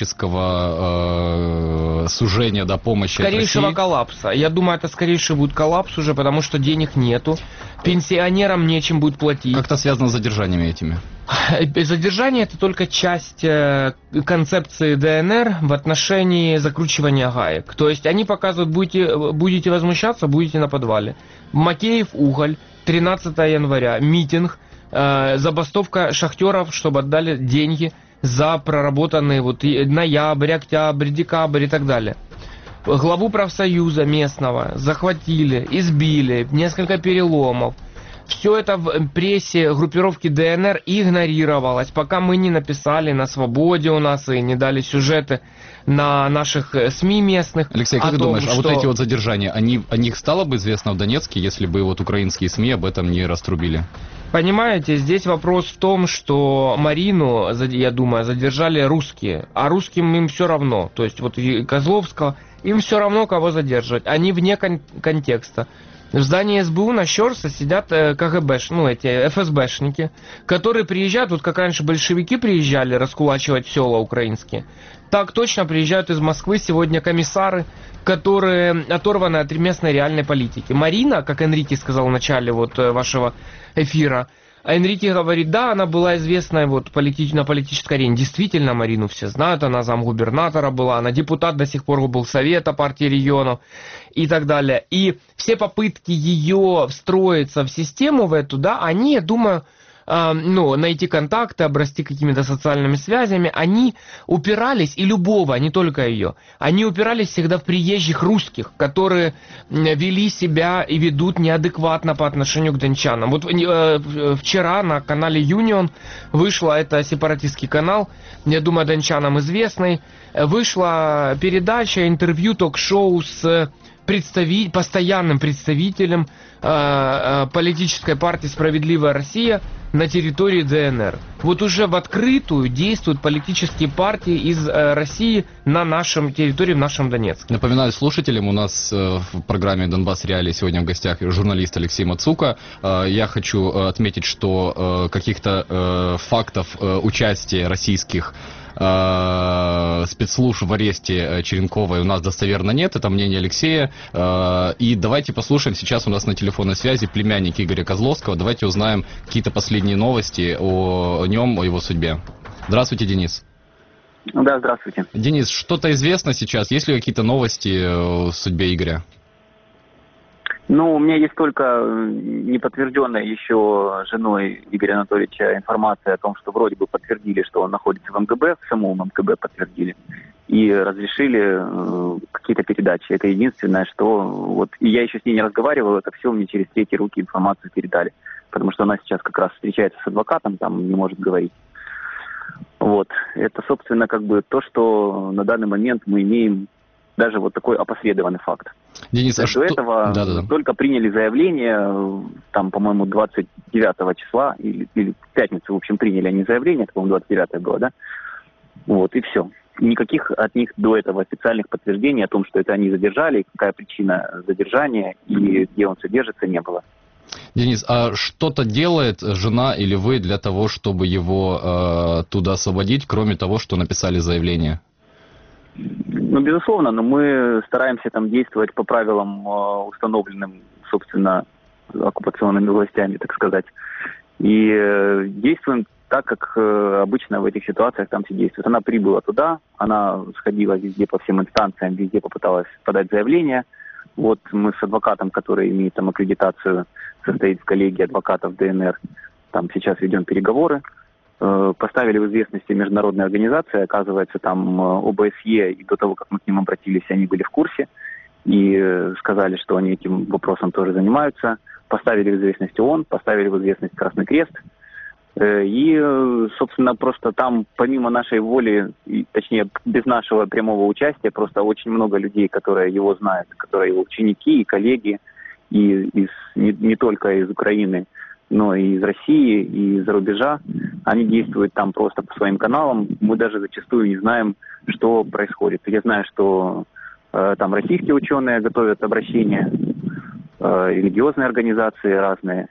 экономического э, сужения, да, помощи скорейшего от России... коллапса. Я думаю, это скорейший будет коллапс уже, потому что денег нету. Пенсионерам нечем будет платить. Как-то связано с задержаниями этими? Задержание — это только часть концепции ДНР в отношении закручивания гаек. То есть они показывают, будете, будете возмущаться, будете на подвале. Макеев уголь, тринадцатого января, митинг, э, забастовка шахтеров, чтобы отдали деньги за проработанные вот ноябрь, октябрь, декабрь и так далее. Главу профсоюза местного захватили, избили, несколько переломов. Все это в прессе группировки ДНР игнорировалось, пока мы не написали на «Свободе» у нас и не дали сюжеты на наших СМИ местных. Алексей, как ты том, думаешь, что... а вот эти вот задержания, они, о них стало бы известно в Донецке, если бы вот украинские СМИ об этом не раструбили? Понимаете, здесь вопрос в том, что Марину, я думаю, задержали русские, а русским им все равно. То есть вот Козловского, им все равно, кого задерживать. Они вне кон- контекста. В здании СБУ на Щорса сидят КГБш, ну эти ФСБшники, которые приезжают, вот как раньше большевики приезжали раскулачивать села украинские, так точно приезжают из Москвы сегодня комиссары, которые оторваны от местной реальной политики. Марина, как Энрике сказал в начале вот вашего эфира, а Энрике говорит, да, она была известна вот полити- на политической арене. Действительно, Марину все знают, она замгубернатора была, она депутат до сих пор облсовета партии регионов и так далее. И все попытки ее встроиться в систему в эту, да, они, я думаю, э, ну, найти контакты, обрасти какими-то социальными связями, они упирались, и любого, не только ее, они упирались всегда в приезжих русских, которые вели себя и ведут неадекватно по отношению к дончанам. Вот э, вчера на канале Union вышла, это сепаратистский канал, я думаю, дончанам известный, вышла передача, интервью, ток-шоу с представи- постоянным представителем э, э, политической партии «Справедливая Россия» на территории ДНР. Вот уже в открытую действуют политические партии из э, России на нашем территории, в нашем Донецке. Напоминаю слушателям, у нас э, в программе «Донбасс Реалии» сегодня в гостях журналист Алексей Мацука. Э, я хочу э, отметить, что э, каких-то э, фактов э, участия российских спецслужб в аресте Черенковой у нас достоверно нет, это мнение Алексея. И давайте послушаем, сейчас у нас на телефонной связи племянник Игоря Козловского, давайте узнаем какие-то последние новости о нем, о его судьбе. Здравствуйте, Денис. Да, здравствуйте. Денис, что-то известно сейчас? Есть ли какие-то новости о судьбе Игоря? Ну, у меня есть только неподтвержденная еще женой Игоря Анатольевича информация о том, что вроде бы подтвердили, что он находится в МГБ, в самом МГБ подтвердили, и разрешили э, какие-то передачи. Это единственное, что... Вот, и я еще с ней не разговаривал, это все мне через третьи руки информацию передали, потому что она сейчас как раз встречается с адвокатом, там не может говорить. Вот. Это, собственно, как бы то, что на данный момент мы имеем даже вот такой опосредованный факт. Денис, а До что... этого Да-да-да. только приняли заявление, там, по-моему, двадцать девятого числа, или, или в пятницу, в общем, приняли они заявление, это, по-моему, двадцать девятое было, да? Вот, и все. Никаких от них до этого официальных подтверждений о том, что это они задержали, какая причина задержания и где он содержится, не было. Денис, а что-то делает жена или вы для того, чтобы его э, туда освободить, кроме того, что написали заявление? Ну, безусловно, но мы стараемся там действовать по правилам, э, установленным, собственно, оккупационными властями, так сказать. И э, действуем так, как э, обычно в этих ситуациях там все действуют. Она прибыла туда, она сходила везде по всем инстанциям, везде попыталась подать заявление. Вот мы с адвокатом, который имеет там аккредитацию, состоит в коллегии адвокатов ДНР, там сейчас ведем переговоры. Э, поставили в известность международные организации, оказывается, там э, ОБСЕ, и до того, как мы к ним обратились, они были в курсе и э, сказали, что они этим вопросом тоже занимаются. Поставили в известность ООН, поставили в известность Красный Крест. И, собственно, просто там, помимо нашей воли, точнее, без нашего прямого участия, просто очень много людей, которые его знают, которые его ученики и коллеги, и из, не, не только из Украины, но и из России, и из-за рубежа. Они действуют там просто по своим каналам. Мы даже зачастую не знаем, что происходит. Я знаю, что э, там российские ученые готовят обращения, э, религиозные организации разные.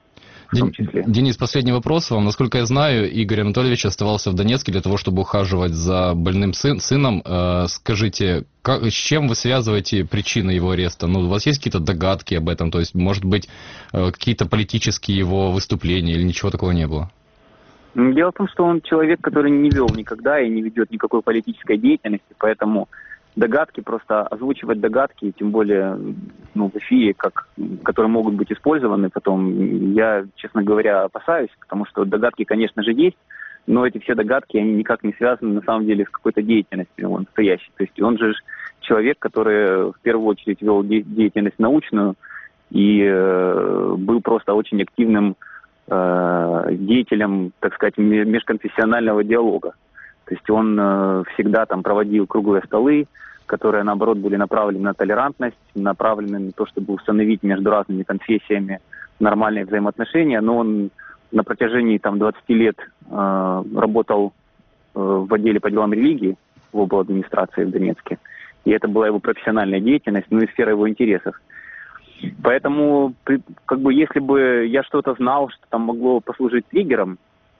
Денис, последний вопрос вам. Насколько я знаю, Игорь Анатольевич оставался в Донецке для того, чтобы ухаживать за больным сын, сыном. Э, скажите, как, с чем вы связываете причины его ареста? Ну, у вас есть какие-то догадки об этом? То есть, может быть, э, какие-то политические его выступления или ничего такого не было? Дело в том, что он человек, который не вел никогда и не ведет никакой политической деятельности, поэтому догадки, просто озвучивать догадки, тем более ну, в эфире, как, которые могут быть использованы потом, я, честно говоря, опасаюсь, потому что догадки, конечно же, есть, но эти все догадки, они никак не связаны, на самом деле, с какой-то деятельностью он настоящей. То есть он же человек, который в первую очередь вел де- деятельность научную и э, был просто очень активным э, деятелем, так сказать, межконфессионального диалога. То есть он э, всегда там проводил круглые столы, которые, наоборот, были направлены на толерантность, направлены на то, чтобы установить между разными конфессиями нормальные взаимоотношения. Но он на протяжении там, двадцати лет э, работал э, в отделе по делам религии в обладминистрации в Донецке. И это была его профессиональная деятельность, ну и сфера его интересов. Поэтому, как бы, если бы я что-то знал, что там могло послужить триггером,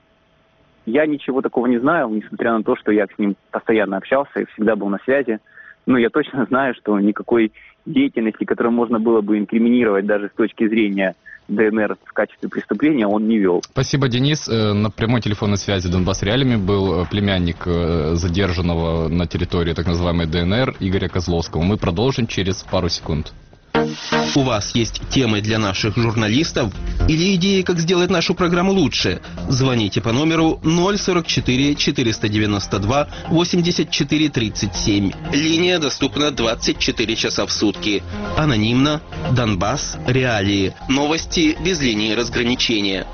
я ничего такого не знаю, несмотря на то, что я с ним постоянно общался и всегда был на связи. Но я точно знаю, что никакой деятельности, которую можно было бы инкриминировать даже с точки зрения ДНР в качестве преступления, он не вел. Спасибо, Денис. На прямой телефонной связи Донбасс Реалиями был племянник задержанного на территории так называемой ДНР Игоря Козловского. Мы продолжим через пару секунд. У вас есть темы для наших журналистов или идеи, как сделать нашу программу лучше? Звоните по номеру ноль сорок четыре четыреста девяносто два восемьдесят четыре тридцать семь. Линия доступна двадцать четыре часа в сутки. Анонимно. Донбасс Реалии. Новости без линии разграничения.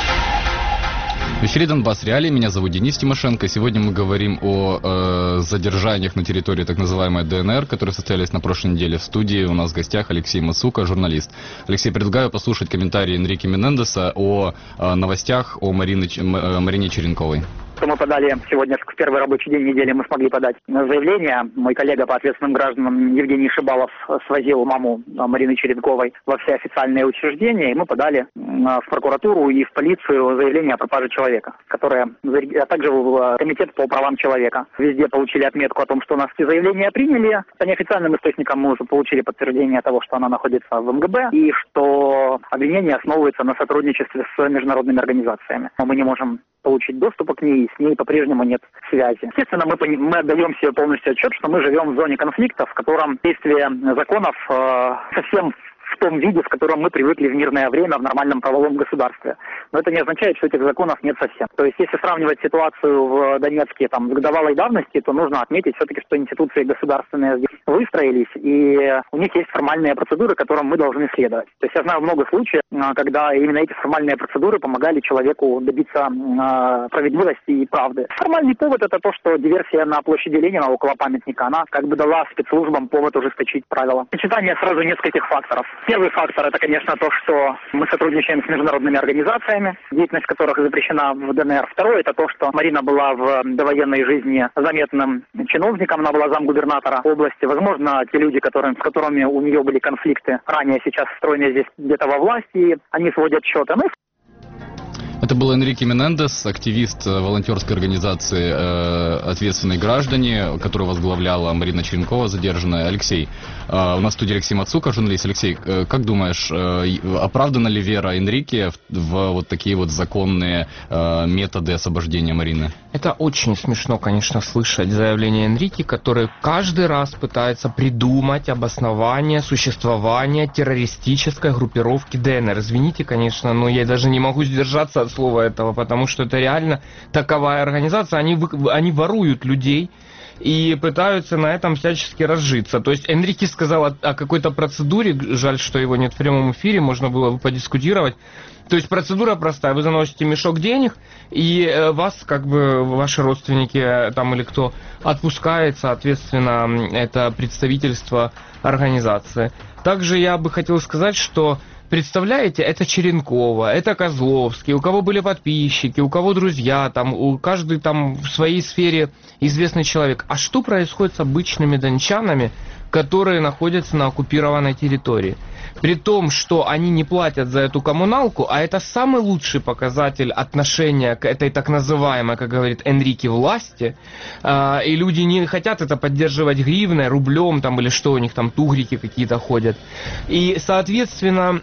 В эфире Донбасс Реалии. Меня зовут Денис Тимошенко. Сегодня мы говорим о э, задержаниях на территории так называемой ДНР, которые состоялись на прошлой неделе. В студии у нас в гостях Алексей Мацука, журналист. Алексей, предлагаю послушать комментарии Энрике Менендеса о э, новостях о Марине, э, Марине Черенковой. Мы подали сегодня, в первый рабочий день недели, мы смогли подать заявление. Мой коллега по ответственным гражданам Евгений Шибалов свозил маму Марины Черенковой во все официальные учреждения, и мы подали в прокуратуру и в полицию заявление о пропаже человека, которое, а также в Комитет по правам человека. Везде получили отметку о том, что у нас эти заявления приняли. По неофициальным источникам мы уже получили подтверждение того, что она находится в МГБ, и что обвинение основывается на сотрудничестве с международными организациями. Мы не можем получить доступа к ней, и с ней по-прежнему нет связи. Естественно, мы, мы отдаем себе полностью отчет, что мы живем в зоне конфликта, в котором действие законов э, совсем в том виде, в котором мы привыкли в мирное время в нормальном правовом государстве. Но это не означает, что этих законов нет совсем. То есть, если сравнивать ситуацию в Донецке там, с годовалой давности, то нужно отметить все-таки, что институции государственные здесь выстроились, и у них есть формальные процедуры, которым мы должны следовать. То есть, я знаю много случаев, когда именно эти формальные процедуры помогали человеку добиться э, справедливости и правды. Формальный повод — это то, что диверсия на площади Ленина около памятника, она как бы дала спецслужбам повод ужесточить правила. Сочетание сразу нескольких факторов. Первый фактор – это, конечно, то, что мы сотрудничаем с международными организациями, деятельность которых запрещена в ДНР. Второе – это то, что Марина была в довоенной жизни заметным чиновником, она была замгубернатора области. Возможно, те люди, которые, с которыми у нее были конфликты ранее, сейчас встроены здесь где-то во власти, и они сводят счеты. Ну, это был Энрике Менендес, активист волонтерской организации э, «Ответственные граждане», которую возглавляла Марина Черенкова, задержанная. Алексей, э, у нас в студии Алексей Мацука, журналист. Алексей, э, как думаешь, э, оправдана ли вера Энрике в, в вот такие вот законные э, методы освобождения Марины? Это очень смешно, конечно, слышать заявление Энрике, который каждый раз пытается придумать обоснование существования террористической группировки ДНР. Извините, конечно, но я даже не могу сдержаться от слова этого, потому что это реально таковая организация. Они, они воруют людей и пытаются на этом всячески разжиться. То есть Энрике сказал о, о какой-то процедуре, жаль, что его нет в прямом эфире, можно было бы подискутировать. То есть процедура простая, вы заносите мешок денег, и вас, как бы, ваши родственники там или кто отпускает, соответственно, это представительство организации. Также я бы хотел сказать, что представляете, это Черенкова, это Козловский, у кого были подписчики, у кого друзья, там, у каждый там в своей сфере известный человек. А что происходит с обычными дончанами, которые находятся на оккупированной территории? При том, что они не платят за эту коммуналку, а это самый лучший показатель отношения к этой так называемой, как говорит Энрике, власти, э, и люди не хотят это поддерживать гривной, рублем там, или что у них там, тугрики какие-то ходят. И, соответственно,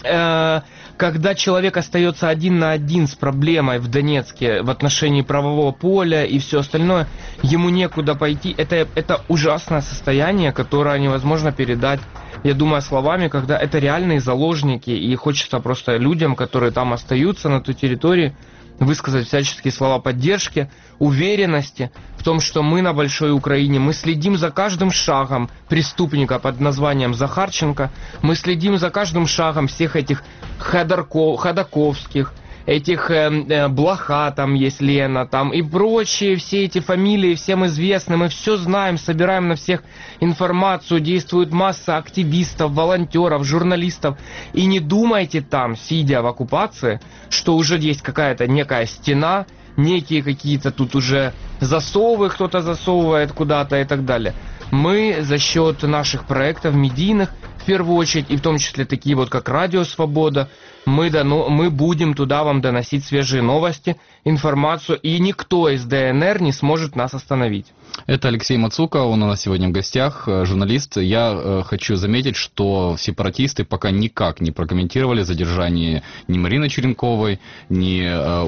э, когда человек остается один на один с проблемой в Донецке в отношении правового поля и все остальное, ему некуда пойти. Это, это ужасное состояние, которое невозможно передать, я думаю, словами, когда это реальные заложники, и хочется просто людям, которые там остаются на той территории, высказать всяческие слова поддержки, уверенности в том, что мы на Большой Украине, мы следим за каждым шагом преступника под названием Захарченко, мы следим за каждым шагом всех этих Ходорков, Ходаковских, этих э, э, Блоха, там есть Лена, там и прочие, все эти фамилии всем известны, мы все знаем, собираем на всех информацию, действует масса активистов, волонтеров, журналистов, и не думайте там, сидя в оккупации, что уже есть какая-то некая стена, некие какие-то тут уже засовы, кто-то засовывает куда-то и так далее. Мы за счет наших проектов медийных, в первую очередь, и в том числе такие вот, как Радио Свобода, мы, дано, мы будем туда вам доносить свежие новости, информацию, и никто из ДНР не сможет нас остановить. Это Алексей Мацука, он у нас сегодня в гостях, журналист. Я э, хочу заметить, что сепаратисты пока никак не прокомментировали задержание ни Марины Черенковой, ни э,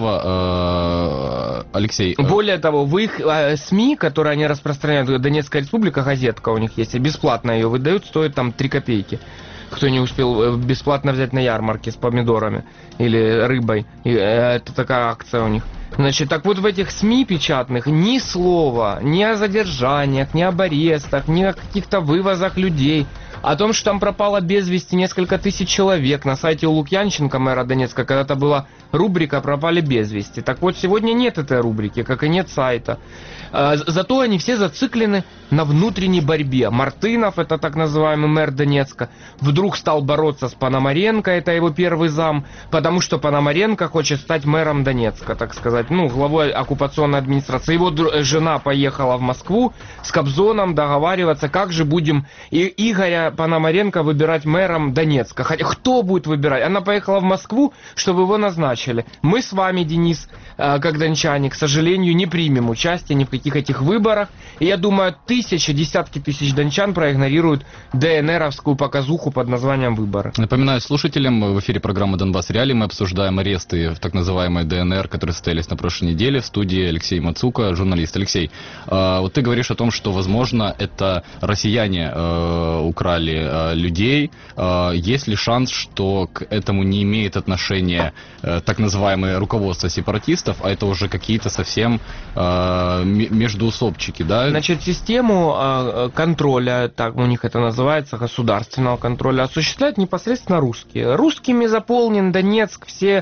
ученого. Э, Алексей. Э... Более того, в их э, СМИ, которые они распространяют, Донецкая республика, газетка у них есть, и бесплатно ее выдают, стоит там три копейки. Кто не успел бесплатно взять на ярмарке с помидорами или рыбой. И это такая акция у них. Значит, так вот в этих СМИ печатных ни слова, ни о задержаниях, ни об арестах, ни о каких-то вывозах людей. О том, что там пропало без вести несколько тысяч человек. На сайте у Лукьянченко, мэра Донецка, когда-то была рубрика «Пропали без вести». Так вот, сегодня нет этой рубрики, как и нет сайта. Зато они все зациклены на внутренней борьбе. Мартынов, это так называемый мэр Донецка, вдруг стал бороться с Пономаренко, это его первый зам, потому что Пономаренко хочет стать мэром Донецка, так сказать, ну, главой оккупационной администрации. Его жена поехала в Москву с Кобзоном договариваться, как же будем и Игоря Пономаренко выбирать мэром Донецка. Хотя кто будет выбирать? Она поехала в Москву, чтобы его назначили. Мы с вами, Денис, как дончане, к сожалению, не примем участие ни в каких этих выборах. И я думаю, тысячи, десятки тысяч дончан проигнорируют ДНРовскую показуху под названием «Выборы». Напоминаю слушателям, в эфире программы «Донбасс Реалии» мы обсуждаем аресты в так называемой ДНР, которые состоялись на прошлой неделе. В студии Алексей Мацука, журналист. Алексей, вот ты говоришь о том, что, возможно, это россияне украли людей. Есть ли шанс, что к этому не имеет отношения так называемое руководство сепаратистов, а это уже какие-то совсем междуусобчики, да? Значит, систему контроля, так у них это называется, государственного контроля, осуществляют непосредственно русские. Русскими заполнен Донецк, все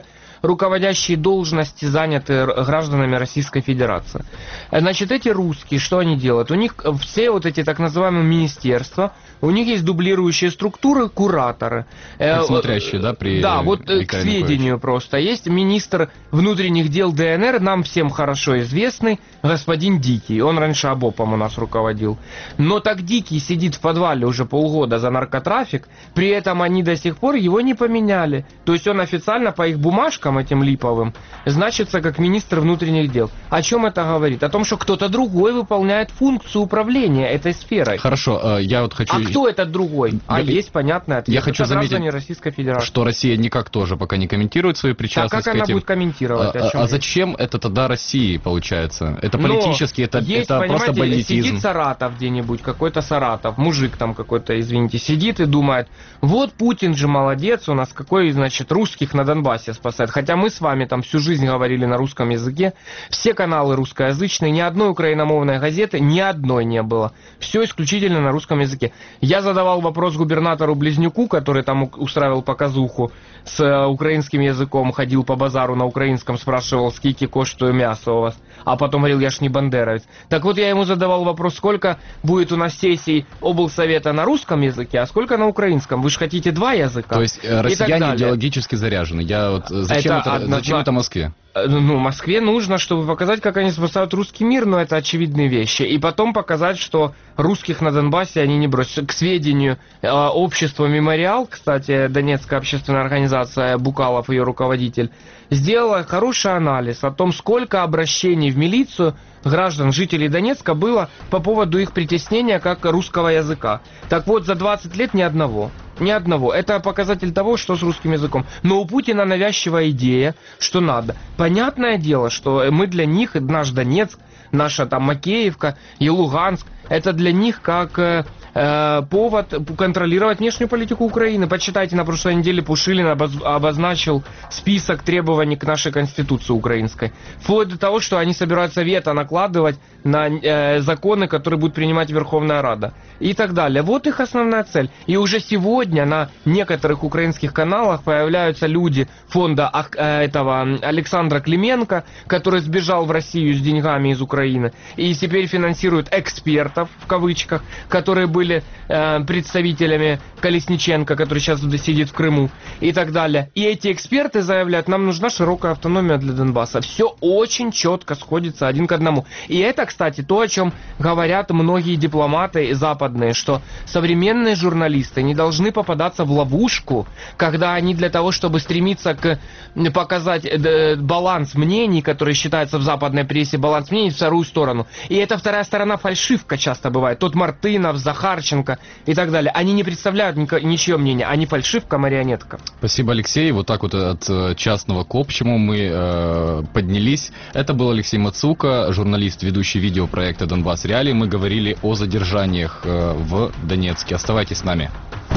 руководящие должности заняты гражданами Российской Федерации. Значит, эти русские, что они делают? У них все вот эти так называемые министерства, у них есть дублирующие структуры, кураторы. Как смотрящие, да, при Да, вот Викторе к сведению просто. Есть министр внутренних дел ДНР, нам всем хорошо известный, господин Дикий. Он раньше АБОПом у нас руководил. Но так Дикий сидит в подвале уже полгода за наркотрафик, при этом они до сих пор его не поменяли. То есть он официально по их бумажкам, этим липовым, значится как министр внутренних дел. О чем это говорит? О том, что кто-то другой выполняет функцию управления этой сферой. Хорошо, я вот хочу... А кто этот другой? А Галь... есть понятный ответ. Я хочу это заметить, Российской Федерации. что Россия никак тоже пока не комментирует свою причастность а как к она этим... будет комментировать? А, а зачем это тогда России, получается? Это политически, это, есть, это просто бандитизм. Сидит Саратов где-нибудь, какой-то Саратов, мужик там какой-то, извините, сидит и думает, вот Путин же молодец у нас, какой, значит, русских на Донбассе спасает. Хотя мы с вами там всю жизнь говорили на русском языке, все каналы русскоязычные, ни одной украиномовной газеты, ни одной не было. Все исключительно на русском языке. Я задавал вопрос губернатору Близнюку, который там устраивал показуху с э, украинским языком, ходил по базару на украинском, спрашивал, сколько коштует мясо у вас, а потом говорил, я ж не бандеровец. Так вот, я ему задавал вопрос, сколько будет у нас сессий облсовета на русском языке, а сколько на украинском? Вы же хотите два языка? То есть э, россияне идеологически заряжены. Я вот, зачем, это, это, зачем это Москве? Ну, Москве нужно, чтобы показать, как они спасают русский мир, но это очевидные вещи. И потом показать, что русских на Донбассе они не бросят. К сведению, общество «Мемориал», кстати, Донецкая общественная организация, Букалов, ее руководитель, сделала хороший анализ о том, сколько обращений в милицию граждан, жителей Донецка было по поводу их притеснения как русского языка. Так вот, за двадцать лет ни одного. Ни одного. Это показатель того, что с русским языком. Но у Путина навязчивая идея, что надо. Понятное дело, что мы для них, наш Донецк, наша там Макеевка и Луганск, это для них как э, э, повод контролировать внешнюю политику Украины. Почитайте, на прошлой неделе Пушилин обоз, обозначил список требований к нашей Конституции украинской. Вплоть до того, что они собираются вето накладывать на э, законы, которые будет принимать Верховная Рада. И так далее. Вот их основная цель. И уже сегодня на некоторых украинских каналах появляются люди фонда э, этого Александра Клименко, который сбежал в Россию с деньгами из Украины. И теперь финансирует экспертов, в кавычках, которые были э, представителями Колесниченко, который сейчас сидит в Крыму, и так далее. И эти эксперты заявляют, нам нужна широкая автономия для Донбасса. Все очень четко сходится один к одному. И это, кстати, то, о чем говорят многие дипломаты западные, что современные журналисты не должны попадаться в ловушку, когда они для того, чтобы стремиться к показать э, баланс мнений, который считается в западной прессе баланс мнений, в вторую сторону. И эта вторая сторона фальшивка часто бывает. Тот Мартынов, Захарченко и так далее. Они не представляют ничье мнение. Они фальшивка, марионетка. Спасибо, Алексей. Вот так вот от частного к общему мы э, поднялись. Это был Алексей Мацука, журналист, ведущий видеопроекта «Донбасс Реалии». Мы говорили о задержаниях э, в Донецке. Оставайтесь с нами.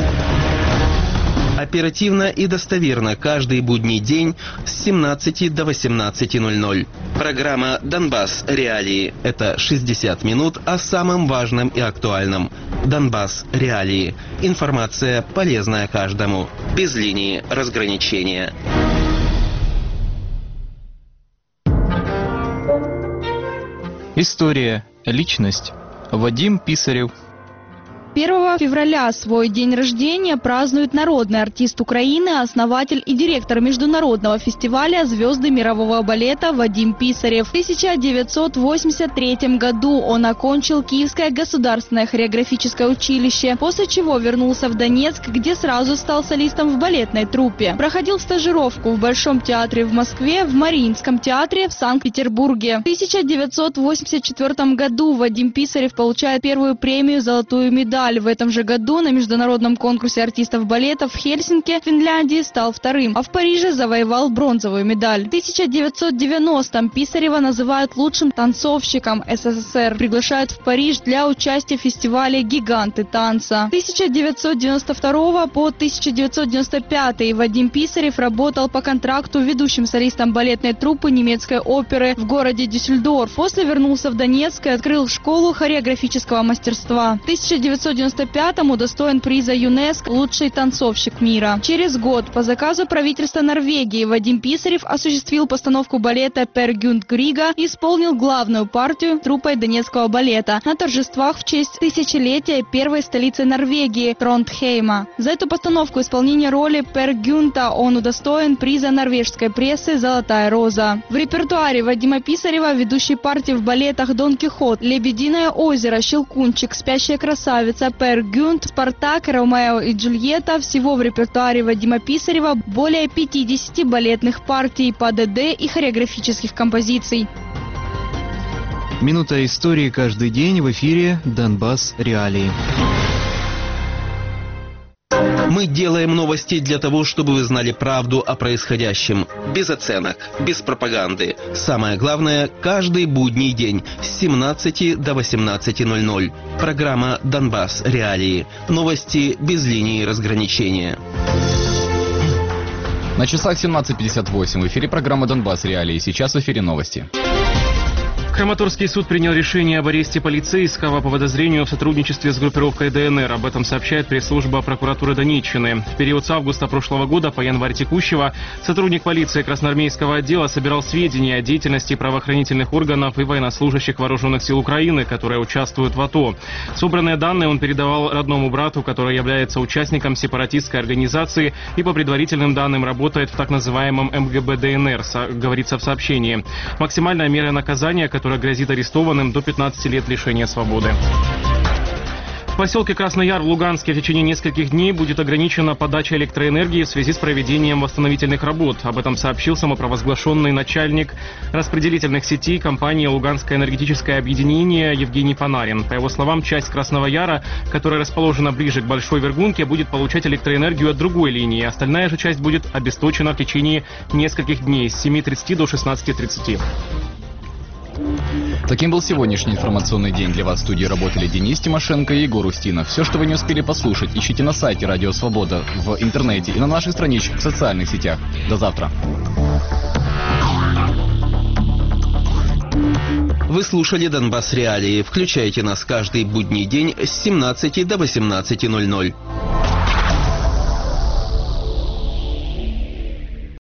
Оперативно и достоверно каждый будний день с семнадцати до восемнадцати ноль-ноль. Программа «Донбасс Реалии» — это шестьдесят минут о самом важном и актуальном. «Донбасс Реалии». Информация, полезная каждому. Без линии разграничения. История. Личность. Вадим Писарев. первого февраля свой день рождения празднует народный артист Украины, основатель и директор международного фестиваля «Звезды мирового балета» Вадим Писарев. В тысяча девятьсот восемьдесят третьем году он окончил Киевское государственное хореографическое училище, после чего вернулся в Донецк, где сразу стал солистом в балетной труппе. Проходил стажировку в Большом театре в Москве, в Мариинском театре в Санкт-Петербурге. В тысяча девятьсот восемьдесят четвёртом году Вадим Писарев получает первую премию «Золотую медаль». В этом же году на международном конкурсе артистов балета в Хельсинки, Финляндии, стал вторым, а в Париже завоевал бронзовую медаль. В тысяча девятьсот девяностом Писарева называют лучшим танцовщиком СССР. Приглашают в Париж для участия в фестивале «Гиганты танца». С тысяча девятьсот девяносто второго по тысяча девятьсот девяносто пятый Вадим Писарев работал по контракту ведущим солистом балетной труппы немецкой оперы в городе Дюссельдорф. После вернулся в Донецк и открыл школу хореографического мастерства. В тысяча девятьсот девятьсот девяносто пятом удостоен приза ЮНЕСКО «Лучший танцовщик мира». Через год по заказу правительства Норвегии Вадим Писарев осуществил постановку балета «Пер Гюнт Грига» и исполнил главную партию труппой Донецкого балета на торжествах в честь тысячелетия первой столицы Норвегии Трондхейма. За эту постановку исполнения роли Пер Гюнта он удостоен приза норвежской прессы «Золотая роза». В репертуаре Вадима Писарева ведущие партии в балетах «Дон Кихот», «Лебединое озеро», «Щелкунчик», «Спящая красавица», «Пер Гюнт», «Спартак», «Ромео и Джульетта». Всего в репертуаре Вадима Писарева более пятидесяти балетных партий по ДД и хореографических композиций. Минута истории каждый день в эфире «Донбасс. Реалии». Мы делаем новости для того, чтобы вы знали правду о происходящем. Без оценок, без пропаганды. Самое главное, каждый будний день с семнадцати до восемнадцати ноль-ноль. Программа «Донбасс. Реалии». Новости без линии разграничения. На часах семнадцать пятьдесят восемь. В эфире программа «Донбасс. Реалии». Сейчас в эфире новости. Краматорский суд принял решение об аресте полицейского по подозрению в сотрудничестве с группировкой ДНР. Об этом сообщает пресс-служба прокуратуры Донеччины. В период с августа прошлого года по январь текущего сотрудник полиции Красноармейского отдела собирал сведения о деятельности правоохранительных органов и военнослужащих вооруженных сил Украины, которые участвуют в АТО. Собранные данные он передавал родному брату, который является участником сепаратистской организации и по предварительным данным работает в так называемом эм гэ бэ дэ эн эр, говорится в сообщении. Максимальная мера наказания, которая грозит арестованным, до пятнадцати лет лишения свободы. В поселке Красный Яр в Луганске в течение нескольких дней будет ограничена подача электроэнергии в связи с проведением восстановительных работ. Об этом сообщил самопровозглашенный начальник распределительных сетей компании «Луганское энергетическое объединение» Евгений Панарин. По его словам, часть Красного Яра, которая расположена ближе к Большой Вергунке, будет получать электроэнергию от другой линии. Остальная же часть будет обесточена в течение нескольких дней с семи тридцати до шестнадцати тридцати. Таким был сегодняшний информационный день. Для вас в студии работали Денис Тимошенко и Егор Устинов. Все, что вы не успели послушать, ищите на сайте Радио Свобода, в интернете и на наших страничках в социальных сетях. До завтра. Вы слушали «Донбасс. Реалии». Включайте нас каждый будний день с семнадцати до восемнадцати ноль-ноль.